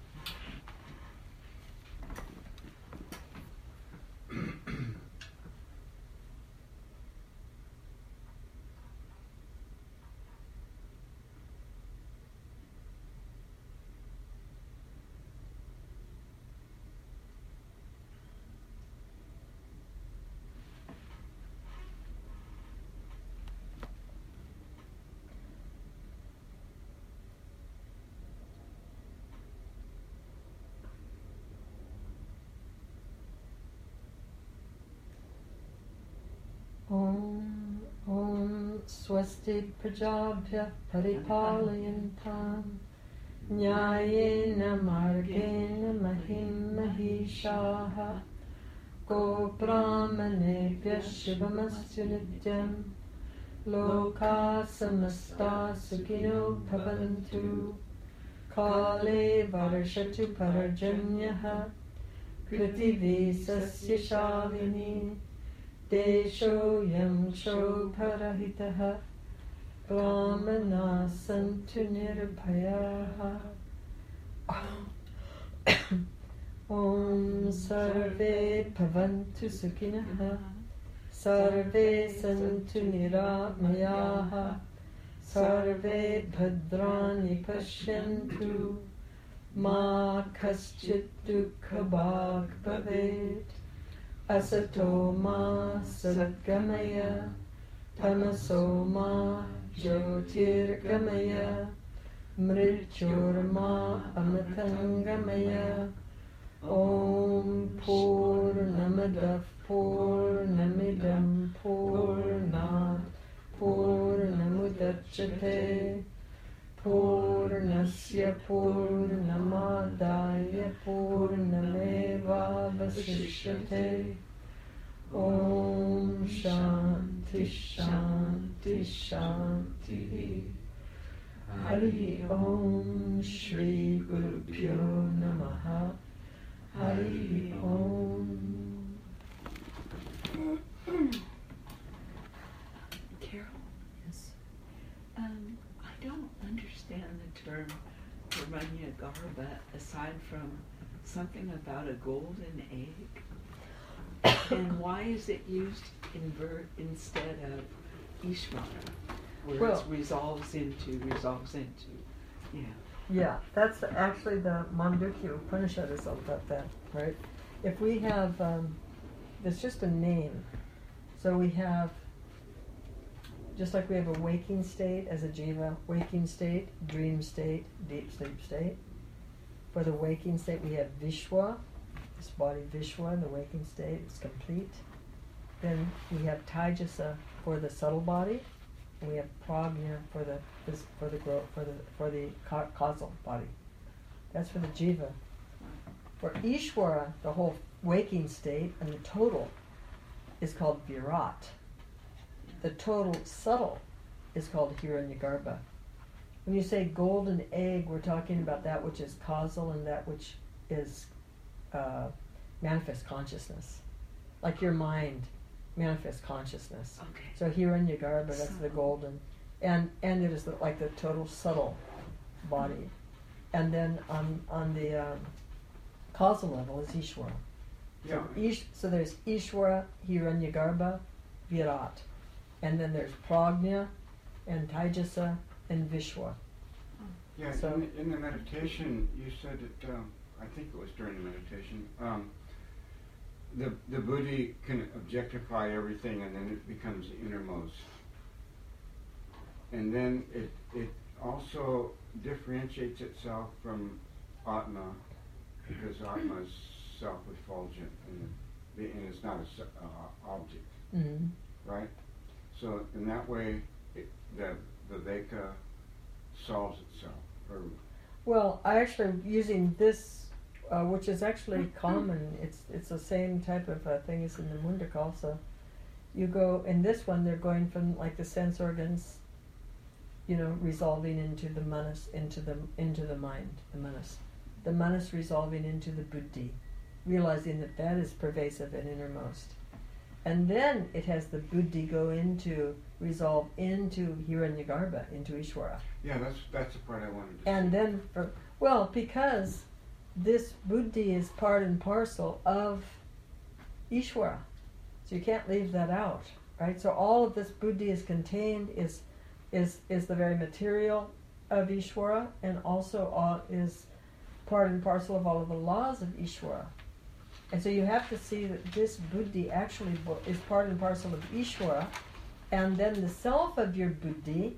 Om Swasti Prajabhya Paripalayantam Nyayena Margena Mahim Mahishaha Go Brahmanebhya Shivamastu Nityam Loka Samasta Sukhino Bhavantu Kale Varshatu Parajanyaha Prithvi Sasya Shalini Desho Yam Shobharahitaha Brahmana Santu Nirbhayaha Om Sarve Bhavantu Sukhinaha Sarve Santu Niramayaha Sarve Bhadrani Pashyantu Ma Kaschit Dukha Bhag Bhavet Asato Ma Sadgamaya Tamaso Ma Jyotirgamaya Mrityurma Amatangamaya Om Purnamadav Purnamidam Purnat Purnamudachyate Purnasya Purnamadaya Purnameva Vasishyate Om Shanti Shanti Shanti Hari Om Shri Guru Pyo Namaha. Hari Om. Carol, Yes. I don't understand the term Hiranyagarbha aside from something about a golden egg. And why is it used instead of Ishvara, where Well- it resolves into? Yeah. Yeah, that's actually the Mandukya Upanishad is about that, right? If we have, it's just a name. So we have, just like we have a waking state as a jiva, waking state, dream state, deep sleep state. For the waking state we have Vishwa, this body Vishwa in the waking state, it's complete. Then we have Taijasa for the subtle body, and we have Prajna for the causal body. That's for the jiva. For Ishvara, the whole waking state and the total is called Virat. The total subtle is called Hiranyagarbha. When you say golden egg, we're talking about that which is causal and that which is manifest consciousness. Like your mind, manifest consciousness. Okay. So Hiranyagarbha, that's the Subtle. golden. And it is like the total subtle body. And then on the causal level is Ishvara. Yeah. So there's Ishvara, Hiranyagarbha, Virat. And then there's Prajna and Taijasa and Vishwa. Yeah, So- in the meditation, you said that, I think it was during the meditation, the Buddhi can objectify everything and then it becomes the innermost. And then it also differentiates itself from Atma, because Atma is self-effulgent and it's not an object, Mm-hmm. right? So in that way, the Viveka solves itself. Or, Well, I actually using this, which is actually common. It's the same type of thing as in the Mundaka also. You go in this one, they're going from like the sense organs, resolving into the manas, into the mind, the manas. The manas resolving into the buddhi, realizing that is pervasive and innermost. And then it has the buddhi resolve into Hiranyagarbha, into Ishvara. yeah, that's the part I wanted to And see. then, because this buddhi is part and parcel of Ishvara, so you can't leave that out, right? So all of this buddhi is contained, is the very material of Ishvara, and also is part and parcel of all of the laws of Ishvara. And so you have to see that this buddhi actually is part and parcel of Ishvara, and then the self of your buddhi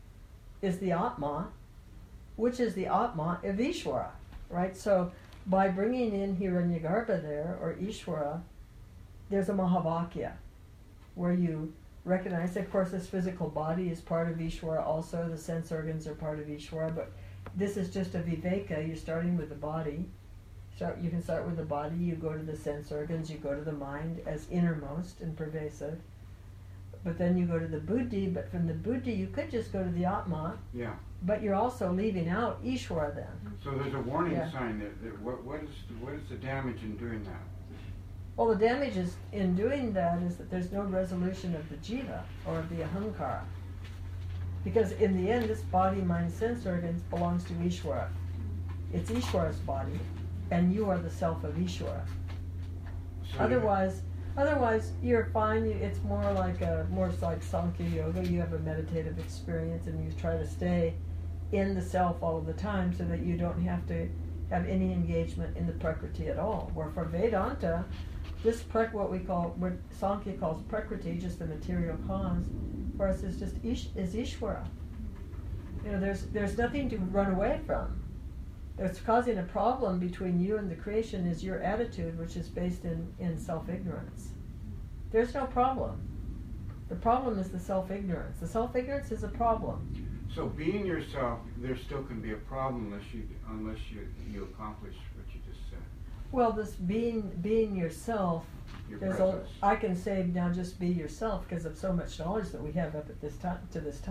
is the Atma, which is the Atma of Ishvara, right? So by bringing in Hiranyagarbha there, or Ishvara, there's a Mahavakya, where you recognize, of course, this physical body is part of Ishvara also, the sense organs are part of Ishvara, but this is just a Viveka. You're starting with the body. You can start with the body, you go to the sense organs, you go to the mind as innermost and pervasive. But then you go to the buddhi, but from the buddhi you could just go to the Atma, Yeah. but you're also leaving out Ishvara then. So there's a warning Yeah. sign that what is the damage in doing that? Well, the damage is in doing that is that there's no resolution of the jiva or of the ahankara. Because in the end, this body, mind, sense organs belongs to Ishvara. It's Ishvara's body, and you are the self of Ishvara. So Otherwise, you're fine. It's more like Sankhya yoga. You have a meditative experience, and you try to stay in the self all of the time, so that you don't have to have any engagement in the prakriti at all. Where for Vedanta, what Sankhya calls prakriti, just the material cause, for us is just is Ishvara. There's nothing to run away from. That's causing a problem between you and the creation is your attitude, which is based in self-ignorance. There's no problem. The problem is the self-ignorance. The self-ignorance is a problem. So being yourself, there still can be a problem unless you accomplish what you just said. Well, this being yourself, Your there's presence. I can say now just be yourself because of so much knowledge that we have up at this time to this time.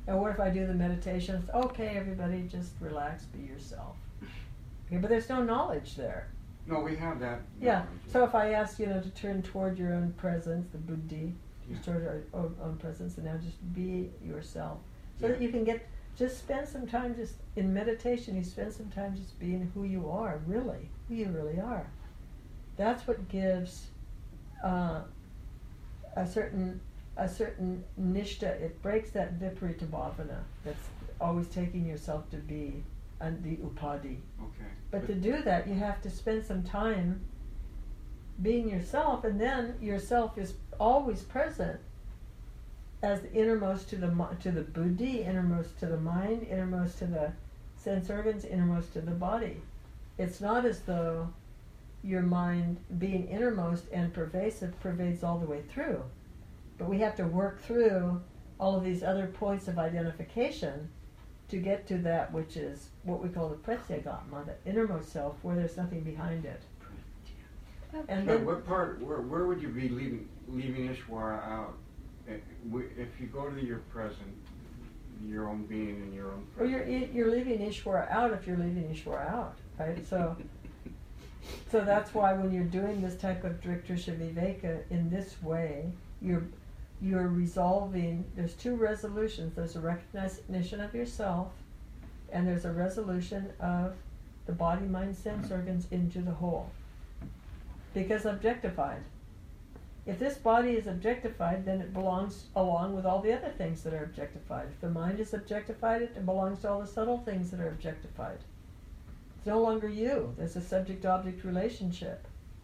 And what if I do the meditations? Okay, everybody, just relax, be yourself. Okay, but there's no knowledge there. No, we have that. Yeah. knowledge. So if I ask you to turn toward your own presence, the buddhi, Yeah. just toward our own presence, and now just be yourself, so Yeah. that you can just spend some time just in meditation. You spend some time just being who you are, really, who you really are. That's what gives a certain nishta. It breaks that viparita bhavana that's always taking yourself to be, and the upadhi. Okay. But to do that, you have to spend some time being yourself, and then yourself is always present as the innermost to the buddhi, innermost to the mind, innermost to the sense organs, innermost to the body. It's not as though your mind, being innermost and pervasive, pervades all the way through. But we have to work through all of these other points of identification to get to that which is what we call the pratyagatma, the innermost self, where there's nothing behind it. And Now, then, what part? Where would you be leaving Ishwara out? If you go to your present, your own being and your own well, presence. you're leaving Ishwara out if you're leaving Ishwara out, right? So that's why when you're doing this type of Drikdrisha Viveka in this way, you're resolving. There's two resolutions. There's a recognition of yourself, and there's a resolution of the body, mind, sense organs into the whole. Because objectified. If this body is objectified, then it belongs along with all the other things that are objectified. If the mind is objectified, it belongs to all the subtle things that are objectified. It's no longer you. There's a subject-object relationship.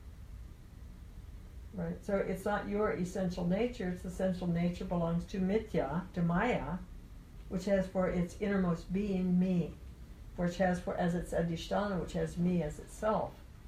Right? So it's not your essential nature. Its essential nature belongs to Mithya, to Maya, which has for its innermost being me, which has for as its adhisthana, which has me as itself.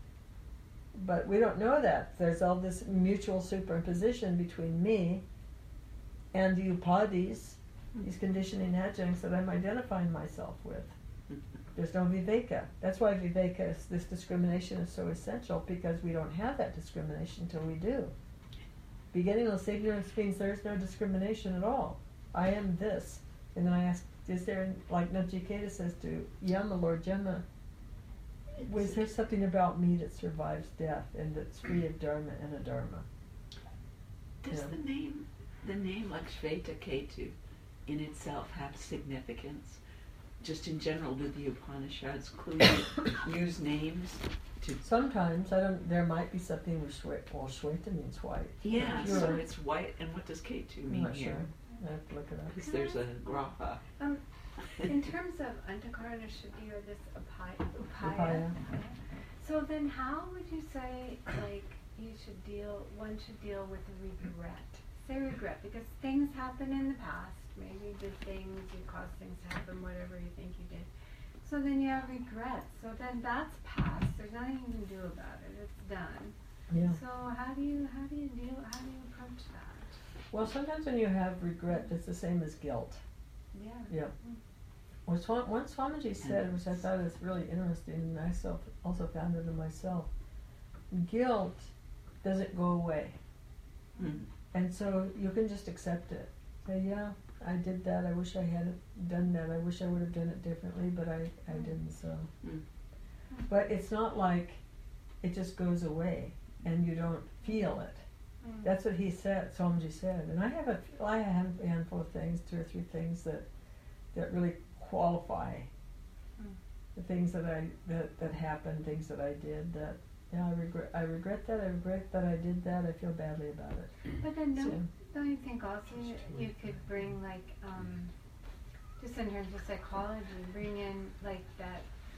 But we don't know that. There's all this mutual superimposition between me and the upadhis, these conditioning adjuncts that I'm identifying myself with. There's no viveka. That's why viveka is, this discrimination is so essential, because we don't have that discrimination until we do. Beginningless ignorance means there's no discrimination at all. I am this. And then I ask, is there, like Nachiketa says to Yama, Lord Yama, was there something about me that survives death and that's free of dharma and adharma? Does Yeah. the name Lakshveta Ketu in itself have significance? Just in general, do the Upanishads use names to? Sometimes there might be something with Shweta. Well, Shweta means white. Yeah, Sure. so it's white, and what does Ketu I'm mean not here? sure. I have to look it up. Because there's a graha. In terms of Antakarana Shuddhi or this upaya, Upaya. so then how would you say, like, one should deal with regret? Say regret, because things happen in the past, maybe you did things, you caused things to happen, whatever you think you did. So then you have regret, so then that's past, there's nothing you can do about it, it's done. Yeah. So how do you approach that? Well, sometimes when you have regret, it's the same as guilt. Yeah. Yeah. What Swamiji said, which I thought is really interesting, and I also found it in myself, guilt doesn't go away. Mm. And so you can just accept it. Say, yeah, I did that. I wish I hadn't done that. I wish I would have done it differently, but I didn't, so. Mm. But it's not like it just goes away and you don't feel it. That's what he said, Swamiji said. And I have a handful of things, 2 or 3 things that really qualify the things that happened, things that I did that, yeah, I regret that, I regret that I did that, I feel badly about it. But then So, don't you think also you could bring, like, just in terms of psychology, bring in like that,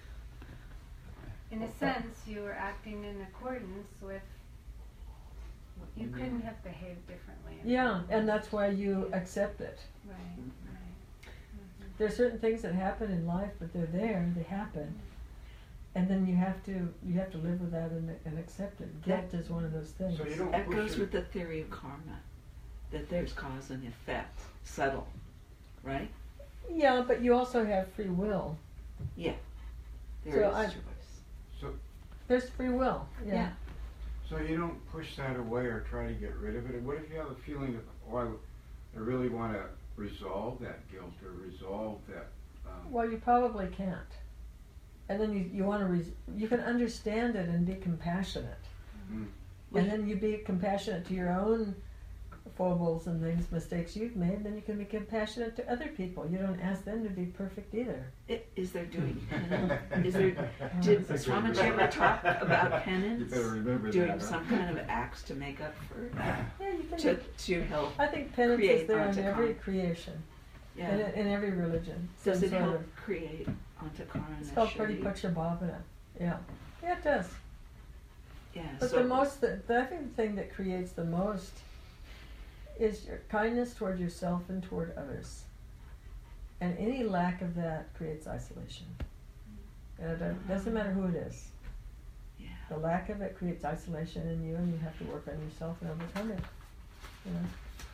in a sense you were acting in accordance with, you couldn't have behaved differently. yeah, and that's why you accept it. Right, right. There are certain things that happen in life, but they're there, they happen. And then you have to live with that and accept it. Guilt is one of those things. So you don't That push goes it. with the theory of karma, that there's cause and effect, subtle, right? Yeah, but you also have free will. Yeah. There So is choice. So There's free will. Yeah. So you don't push that away or try to get rid of it. What if you have a feeling of, oh, I really want to resolve that guilt or resolve that. Well, you probably can't. And then you want to, you can understand it and be compassionate. Mm. And then you be compassionate to your own foibles and things, mistakes you've made, then you can be compassionate to other people. You don't ask them to be perfect either. Is there doing penance? Did Swamiji ever talk about penance? You better remember doing that, huh? some kind of acts to make up for, Yeah, you can to help. I think penance create is there in Antakon. every creation, Yeah. in every religion. Does some it sort help of- create Antakara? It's called Pratipakša Bhavana. Yeah. Yeah, it does. Yeah. But So I think the thing that creates the most is your kindness toward yourself and toward others. And any lack of that creates isolation. And it doesn't matter who it is. yeah. The lack of it creates isolation in you, and you have to work on yourself and overcome it. You know?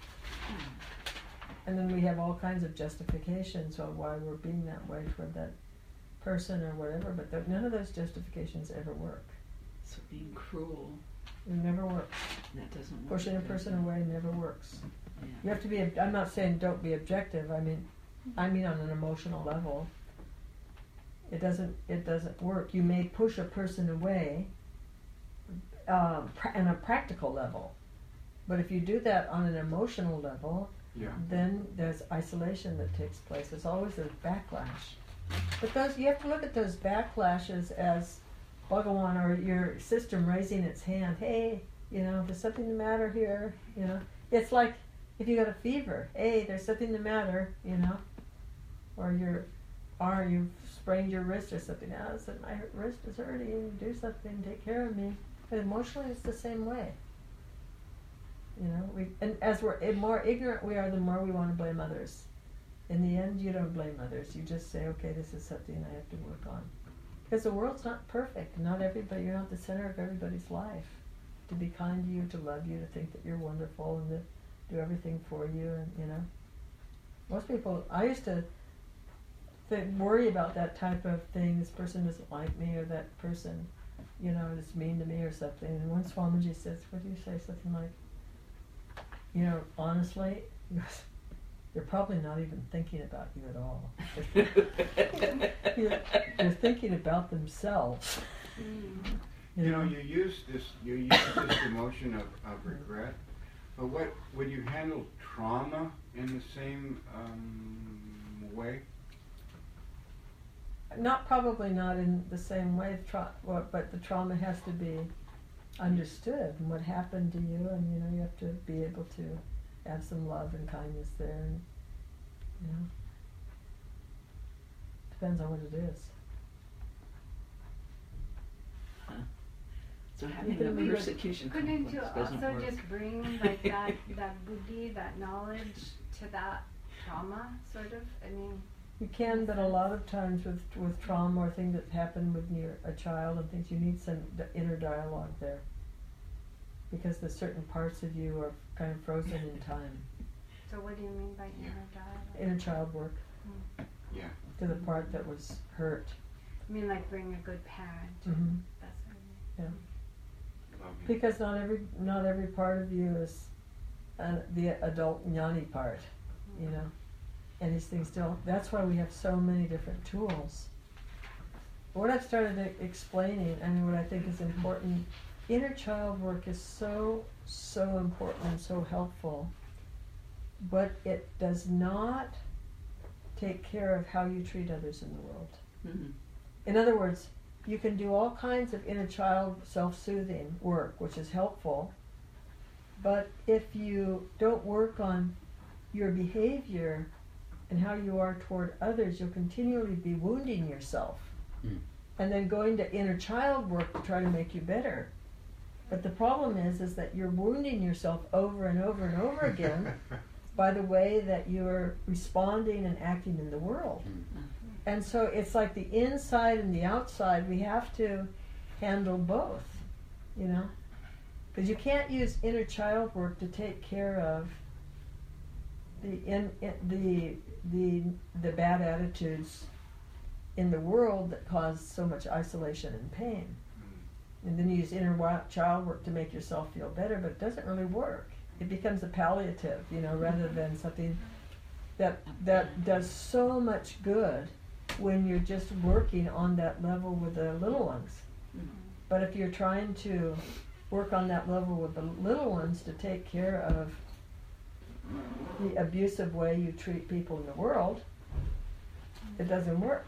And then we have all kinds of justifications of why we're being that way toward that person or whatever, but none of those justifications ever work. So being cruel, It never works. that doesn't work. Pushing a does person it? away never works. Yeah. You have to be, I'm not saying don't be objective, I mean on an emotional level. It doesn't work. You may push a person away on a practical level. But if you do that on an emotional level, Yeah. then there's isolation that takes place. There's always a backlash. But you have to look at those backlashes as Bhagawan or your system raising its hand. Hey, there's something the matter here. It's like if you got a fever. Hey, there's something the matter. Or you've sprained your wrist or something. Oh, so my wrist is hurting. Do something. Take care of me. But emotionally, it's the same way. And as we're more ignorant we are, the more we want to blame others. In the end, you don't blame others. You just say, okay, this is something I have to work on. Because the world's not perfect. Not everybody. You're not the center of everybody's life. To be kind to you, to love you, to think that you're wonderful, and to do everything for you. And most people. I used to worry about that type of thing. This person doesn't like me, or that person, is mean to me, or something. And one Swamiji says, "What do you say?" Something like, honestly, he goes, they're probably not even thinking about you at all. They're thinking about themselves. You use this emotion of regret, but would you handle trauma in the same way? Probably not in the same way, but the trauma has to be understood and what happened to you, and you have to be able to have some love and kindness there, and depends on what it is. So having can a be- persecution Couldn't complex you doesn't also work. just bring like that buddhi, that knowledge to that trauma, sort of? I mean, You can, but a lot of times with trauma or things that happen with a child and things, you need some inner dialogue there, because the certain parts of you are kind of frozen in time. so what do you mean by inner dialogue? Inner child work Yeah. to the part that was hurt. I mean, like being a good parent. Mm-hmm. That's what I mean. Lovely. Because not every part of you is the adult jnani part, and these things still. That's why we have so many different tools. What I've started explaining, and what I think is important, inner child work is so important and so helpful, but it does not take care of how you treat others in the world. Mhm. In other words, you can do all kinds of inner child self-soothing work, which is helpful, but if you don't work on your behavior and how you are toward others, you'll continually be wounding yourself. And then going to inner child work to try to make you better. But the problem is that you're wounding yourself over and over and over again by the way that you're responding and acting in the world. And so it's like the inside and the outside, we have to handle both, because you can't use inner child work to take care of the bad attitudes in the world that cause so much isolation and pain. And then you use inner child work to make yourself feel better, but it doesn't really work. it becomes a palliative, rather than something that does so much good when you're just working on that level with the little ones. Mhm. But if you're trying to work on that level with the little ones to take care of the abusive way you treat people in the world, it doesn't work,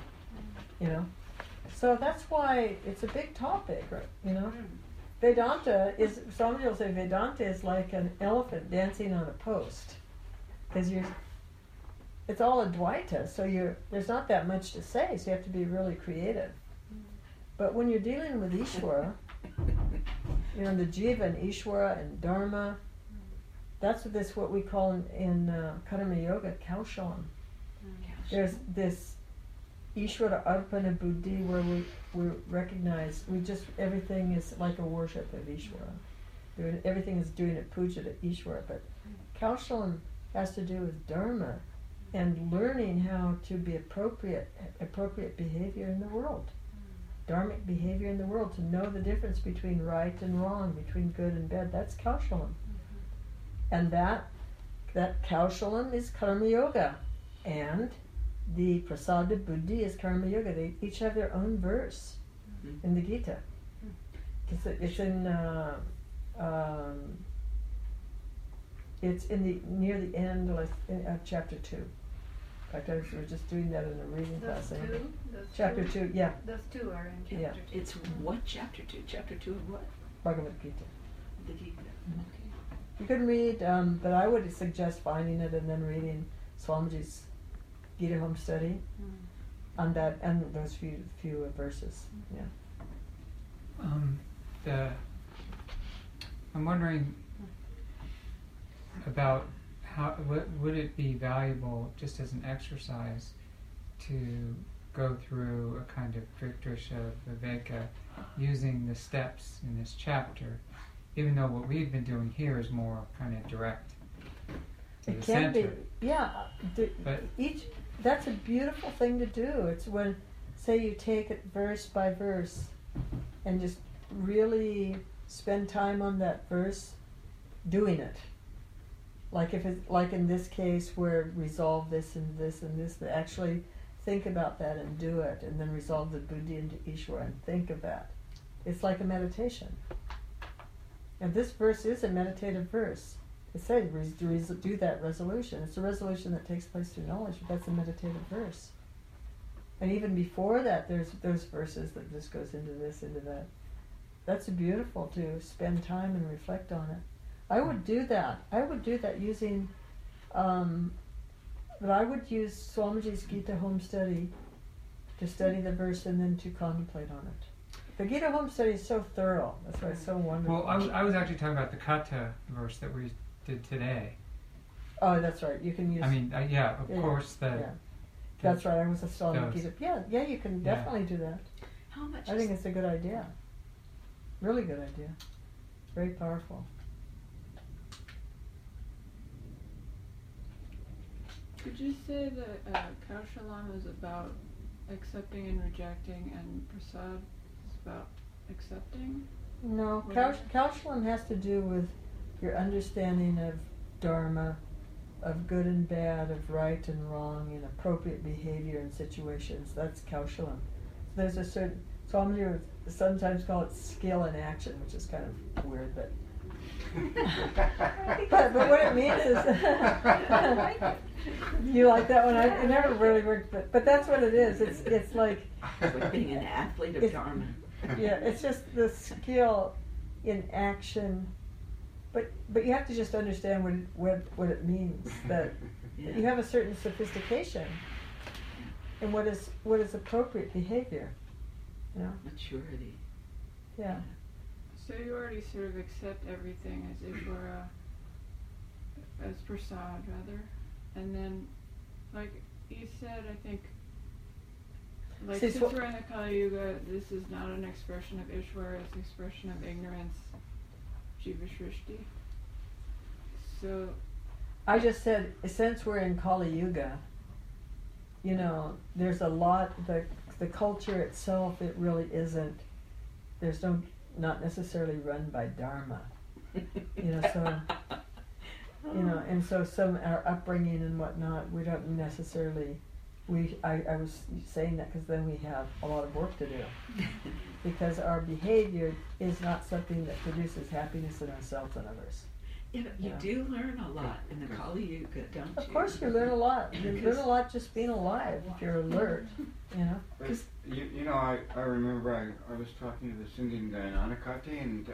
So that's why it's a big topic, right? Vedanta is, somebody will say Vedanta is like an elephant dancing on a post. Because it's all Advaita, so there's not that much to say, so you have to be really creative. But when you're dealing with Ishvara, the Jiva and Ishvara and Dharma, that's what we call in Karma Yoga, Kaushalam. There's this Ishvara Arpana Buddhi where we recognize, everything is like a worship of Ishvara. Everything is doing a puja to Ishvara, but Kaushalam has to do with Dharma and learning how to be appropriate behavior in the world. Dharmic behavior in the world, to know the difference between right and wrong, between good and bad. That's Kaushalam. And that Kaushalam is Karma Yoga. And the Prasada Buddhi is Karma Yoga. They each have their own verse in the Gita. It's near the end of chapter 2. In fact, we were just doing that in a reading class. Chapter 2, yeah. Those two are in chapter 2. It's what chapter 2? Chapter 2 of what? Bhagavad Gita. The Gita. Okay. You can read, but I would suggest finding it and then reading Swamiji's Gita Home Study on that and those few verses. Yeah. I'm wondering about would it be valuable just as an exercise to go through a kind of Drisha Viveka using the steps in this chapter, even though what we've been doing here is more kind of direct to It the can center. be, yeah. But That's a beautiful thing to do. It's when, say, you take it verse by verse and just really spend time on that verse doing it. Like in this case where resolve this and this and this, actually think about that and do it, and then resolve the Buddhi into Ishvara and think of that. It's like a meditation. And this verse is a meditative verse. It says do that resolution. It's a resolution that takes place through knowledge, but that's a meditative verse. And even before that, there's those verses that just goes into this, into that. That's beautiful to spend time and reflect on it. I would do that. I would do that using, but I would use Swamiji's Gita Home Study to study the verse and then to contemplate on it. The Gita Home Study is so thorough. That's why it's so wonderful. well, I was actually talking about the Kata verse that we did today. Oh, that's right. You can use. I mean, of course Yeah. That's right. I was still on the those. Gita. Yeah. You can Yeah. definitely do that. How much I think it's a good idea. Really good idea. Very powerful. Could you say that Kaushalam is about accepting and rejecting, and Prasad is about accepting? No, What is it? Kaushalam has to do with your understanding of Dharma, of good and bad, of right and wrong, and appropriate behavior in situations. That's Kaushalam. So there's a certain, Swami would sometimes call it skill in action, which is kind of weird, but but what it means is you like that one? It never really worked, but that's what it is. It's like being an athlete of It's- Dharma? yeah, it's just the skill in action, but you have to just understand what it means, that you have a certain sophistication in what is appropriate behavior, Maturity. yeah. So you already sort of accept everything as Ishvara, as Prasad rather, and then, like you said, I think, like See, since we're in the Kali Yuga, this is not an expression of Ishvara, it's an expression of ignorance, Jiva Shrishti. So, I just said, since we're in Kali Yuga, there's a lot, the culture itself, it really isn't, there's not necessarily run by Dharma, so You know, and so some our upbringing and whatnot, we don't necessarily. I was saying that because then we have a lot of work to do, because our behavior is not something that produces happiness in ourselves and others. You Yeah. do learn a lot in the Kali Yuga, don't you? Of course, you learn a lot. You learn a lot just being alive if you're alert. You know. But, you know, I remember I was talking to this Indian guy in Anakati, and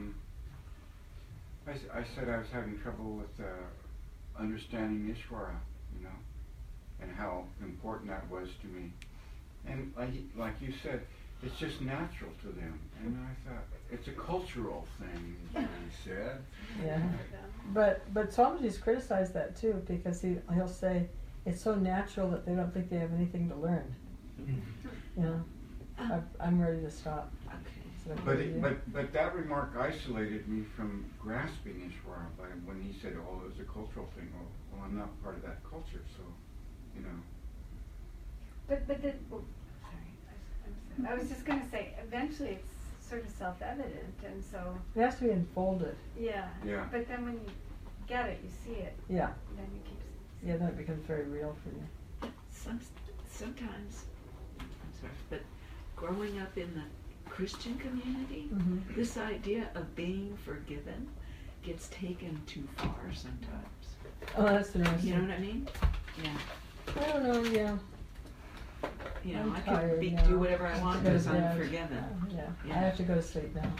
I said I was having trouble with understanding Ishvara, you know, and how important that was to me. And like you said, it's just natural to them. And I thought, it's a cultural thing, is what he said. Yeah. But Swamiji's criticized that too, because he'll say it's so natural that they don't think they have anything to learn. You know, I'm ready to stop. Okay. So But that remark isolated me from grasping Ishvara when he said, "Oh, it was a cultural thing." Well, I'm not part of that culture, so you know. But sorry, I was just going to say, eventually it's sort of self-evident, and so it has to be unfolded. yeah. Yeah. But then when you get it, you see it, Yeah. then you keep. Yeah, then it becomes very real for you. Sometimes, I'm sorry, but growing up in the Christian community, Mm-hmm. this idea of being forgiven gets taken too far sometimes. Oh, that's interesting. You know what I mean? Yeah. I don't know. Yeah. You know, I'm I tired can now. do whatever I want because I'm Yeah. forgiven. Yeah. Yeah. I have to go to sleep now.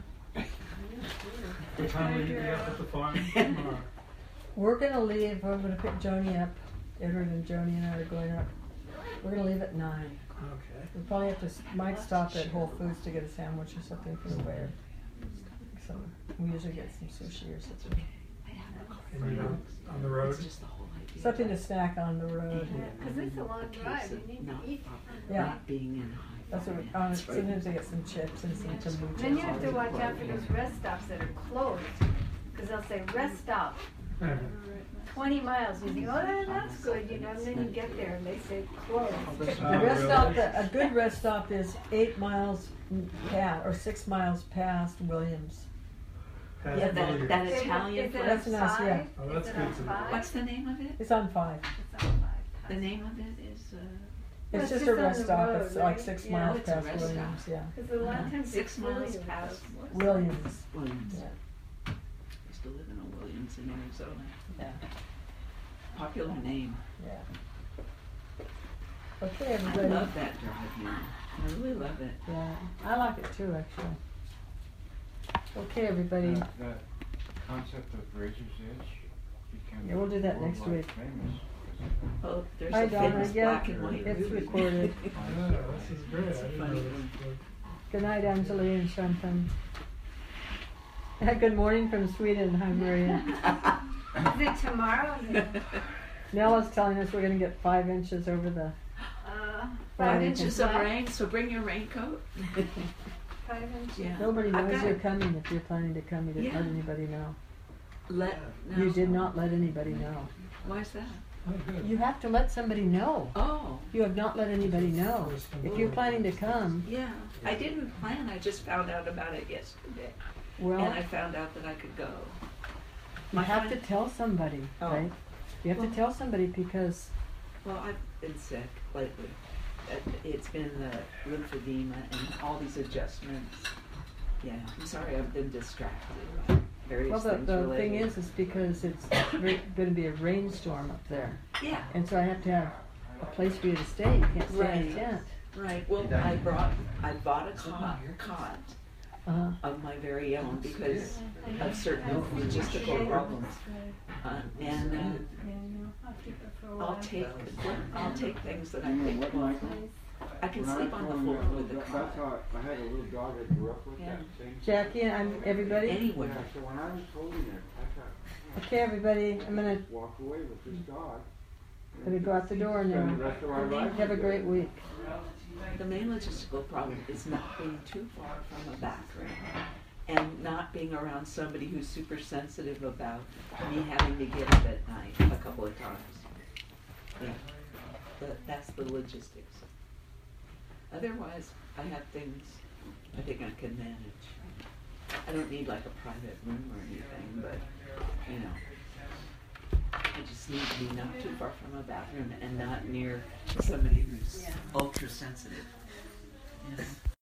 What time will you be up at the farm tomorrow? We're gonna leave. We're gonna pick Joni up. Edward and Joni and I are going up. We're gonna leave at 9. Okay. We probably have to. Might stop at Whole Foods to get a sandwich or something for the way. So we usually get some sushi or something. And you're on the road? It's just the whole idea. Something to snack on the road. Because it's a long drive. You need to eat. Yeah. Not being in high That's what we, finance. sometimes they get some chips and some kombucha. Then you have to watch out for those rest stops that are closed, because they'll say rest stop, 20 miles. You think, oh, that's good, you know, and then you get there and they say closed. The rest stop, a good rest stop is 8 miles past or 6 miles past Williams. Yeah, that Italian Is it place. That's nice, yeah. five? Oh, that's Is it good on to know. 5? What's the name of it? It's on 5. It's on 5. The name of it is It's it's just just a on rest the stop. road, It's like right? 6 Yeah. miles It's a past rest Williams. stop. Yeah, Because a lot of times 6 miles Williams. past Williams. Williams. Yeah, Used to live in a Williams in Arizona. yeah, Popular name. yeah. Okay, I everybody. love that drive now. I really love it. Yeah, I like it too, actually. Okay, everybody. That concept of Razor's Edge became Yeah, we'll do that next worldwide week. famous. Oh, there's Hi, a Donna. famous Yeah, black and white it's movie. recorded. Yeah, this is great. I didn't know this. Good night, Anjali and Shantan. Good morning from Sweden. Hi, Maria. Is it tomorrow? Nella's telling us we're going to get 5 inches over the. 5 Right. inches of rain, so bring your raincoat. 5 inches. Yeah. Nobody I've knows got you're it. coming. If you're planning to come, you didn't Yeah. let anybody know. No. You did not let anybody know. Why is that? Oh, good. You have to let somebody know. Oh, You have not let anybody know. If you're planning to come, yeah. I didn't plan. I just found out about it yesterday, well, and I found out that I could go. you my have to friend- tell somebody, Oh. right? You have to Well- tell somebody because Well, I've been sick lately. It's been the lymphedema and all these adjustments. Yeah, I'm sorry. I've been distracted by various well, things the related. thing is because it's going to be a rainstorm up there, Yeah. and so I have to have a place for you to stay. You can't stay in a Right. tent. Right. Well, I bought a cot of my very own because of certain logistical problems, and I'll take things that I think will. I can sleep on the floor with the That's cot how I had a little dog I grew up with. Yeah. That same. Jackie, I'm everybody. anywhere. Yeah, so when I was holding it, I thought, Okay, everybody, I'm gonna walk away with this dog. go out the door Spend now. the rest of our life Have a great together. week. The main logistical problem is not being too far from a bathroom and not being around somebody who's super sensitive about me having to get up at night a couple of times. Yeah, that's the logistics. Otherwise, I have things I think I can manage. I don't need like a private room or anything, but you know. just need to be not too far from a bathroom and not near somebody who's ultra sensitive. You know?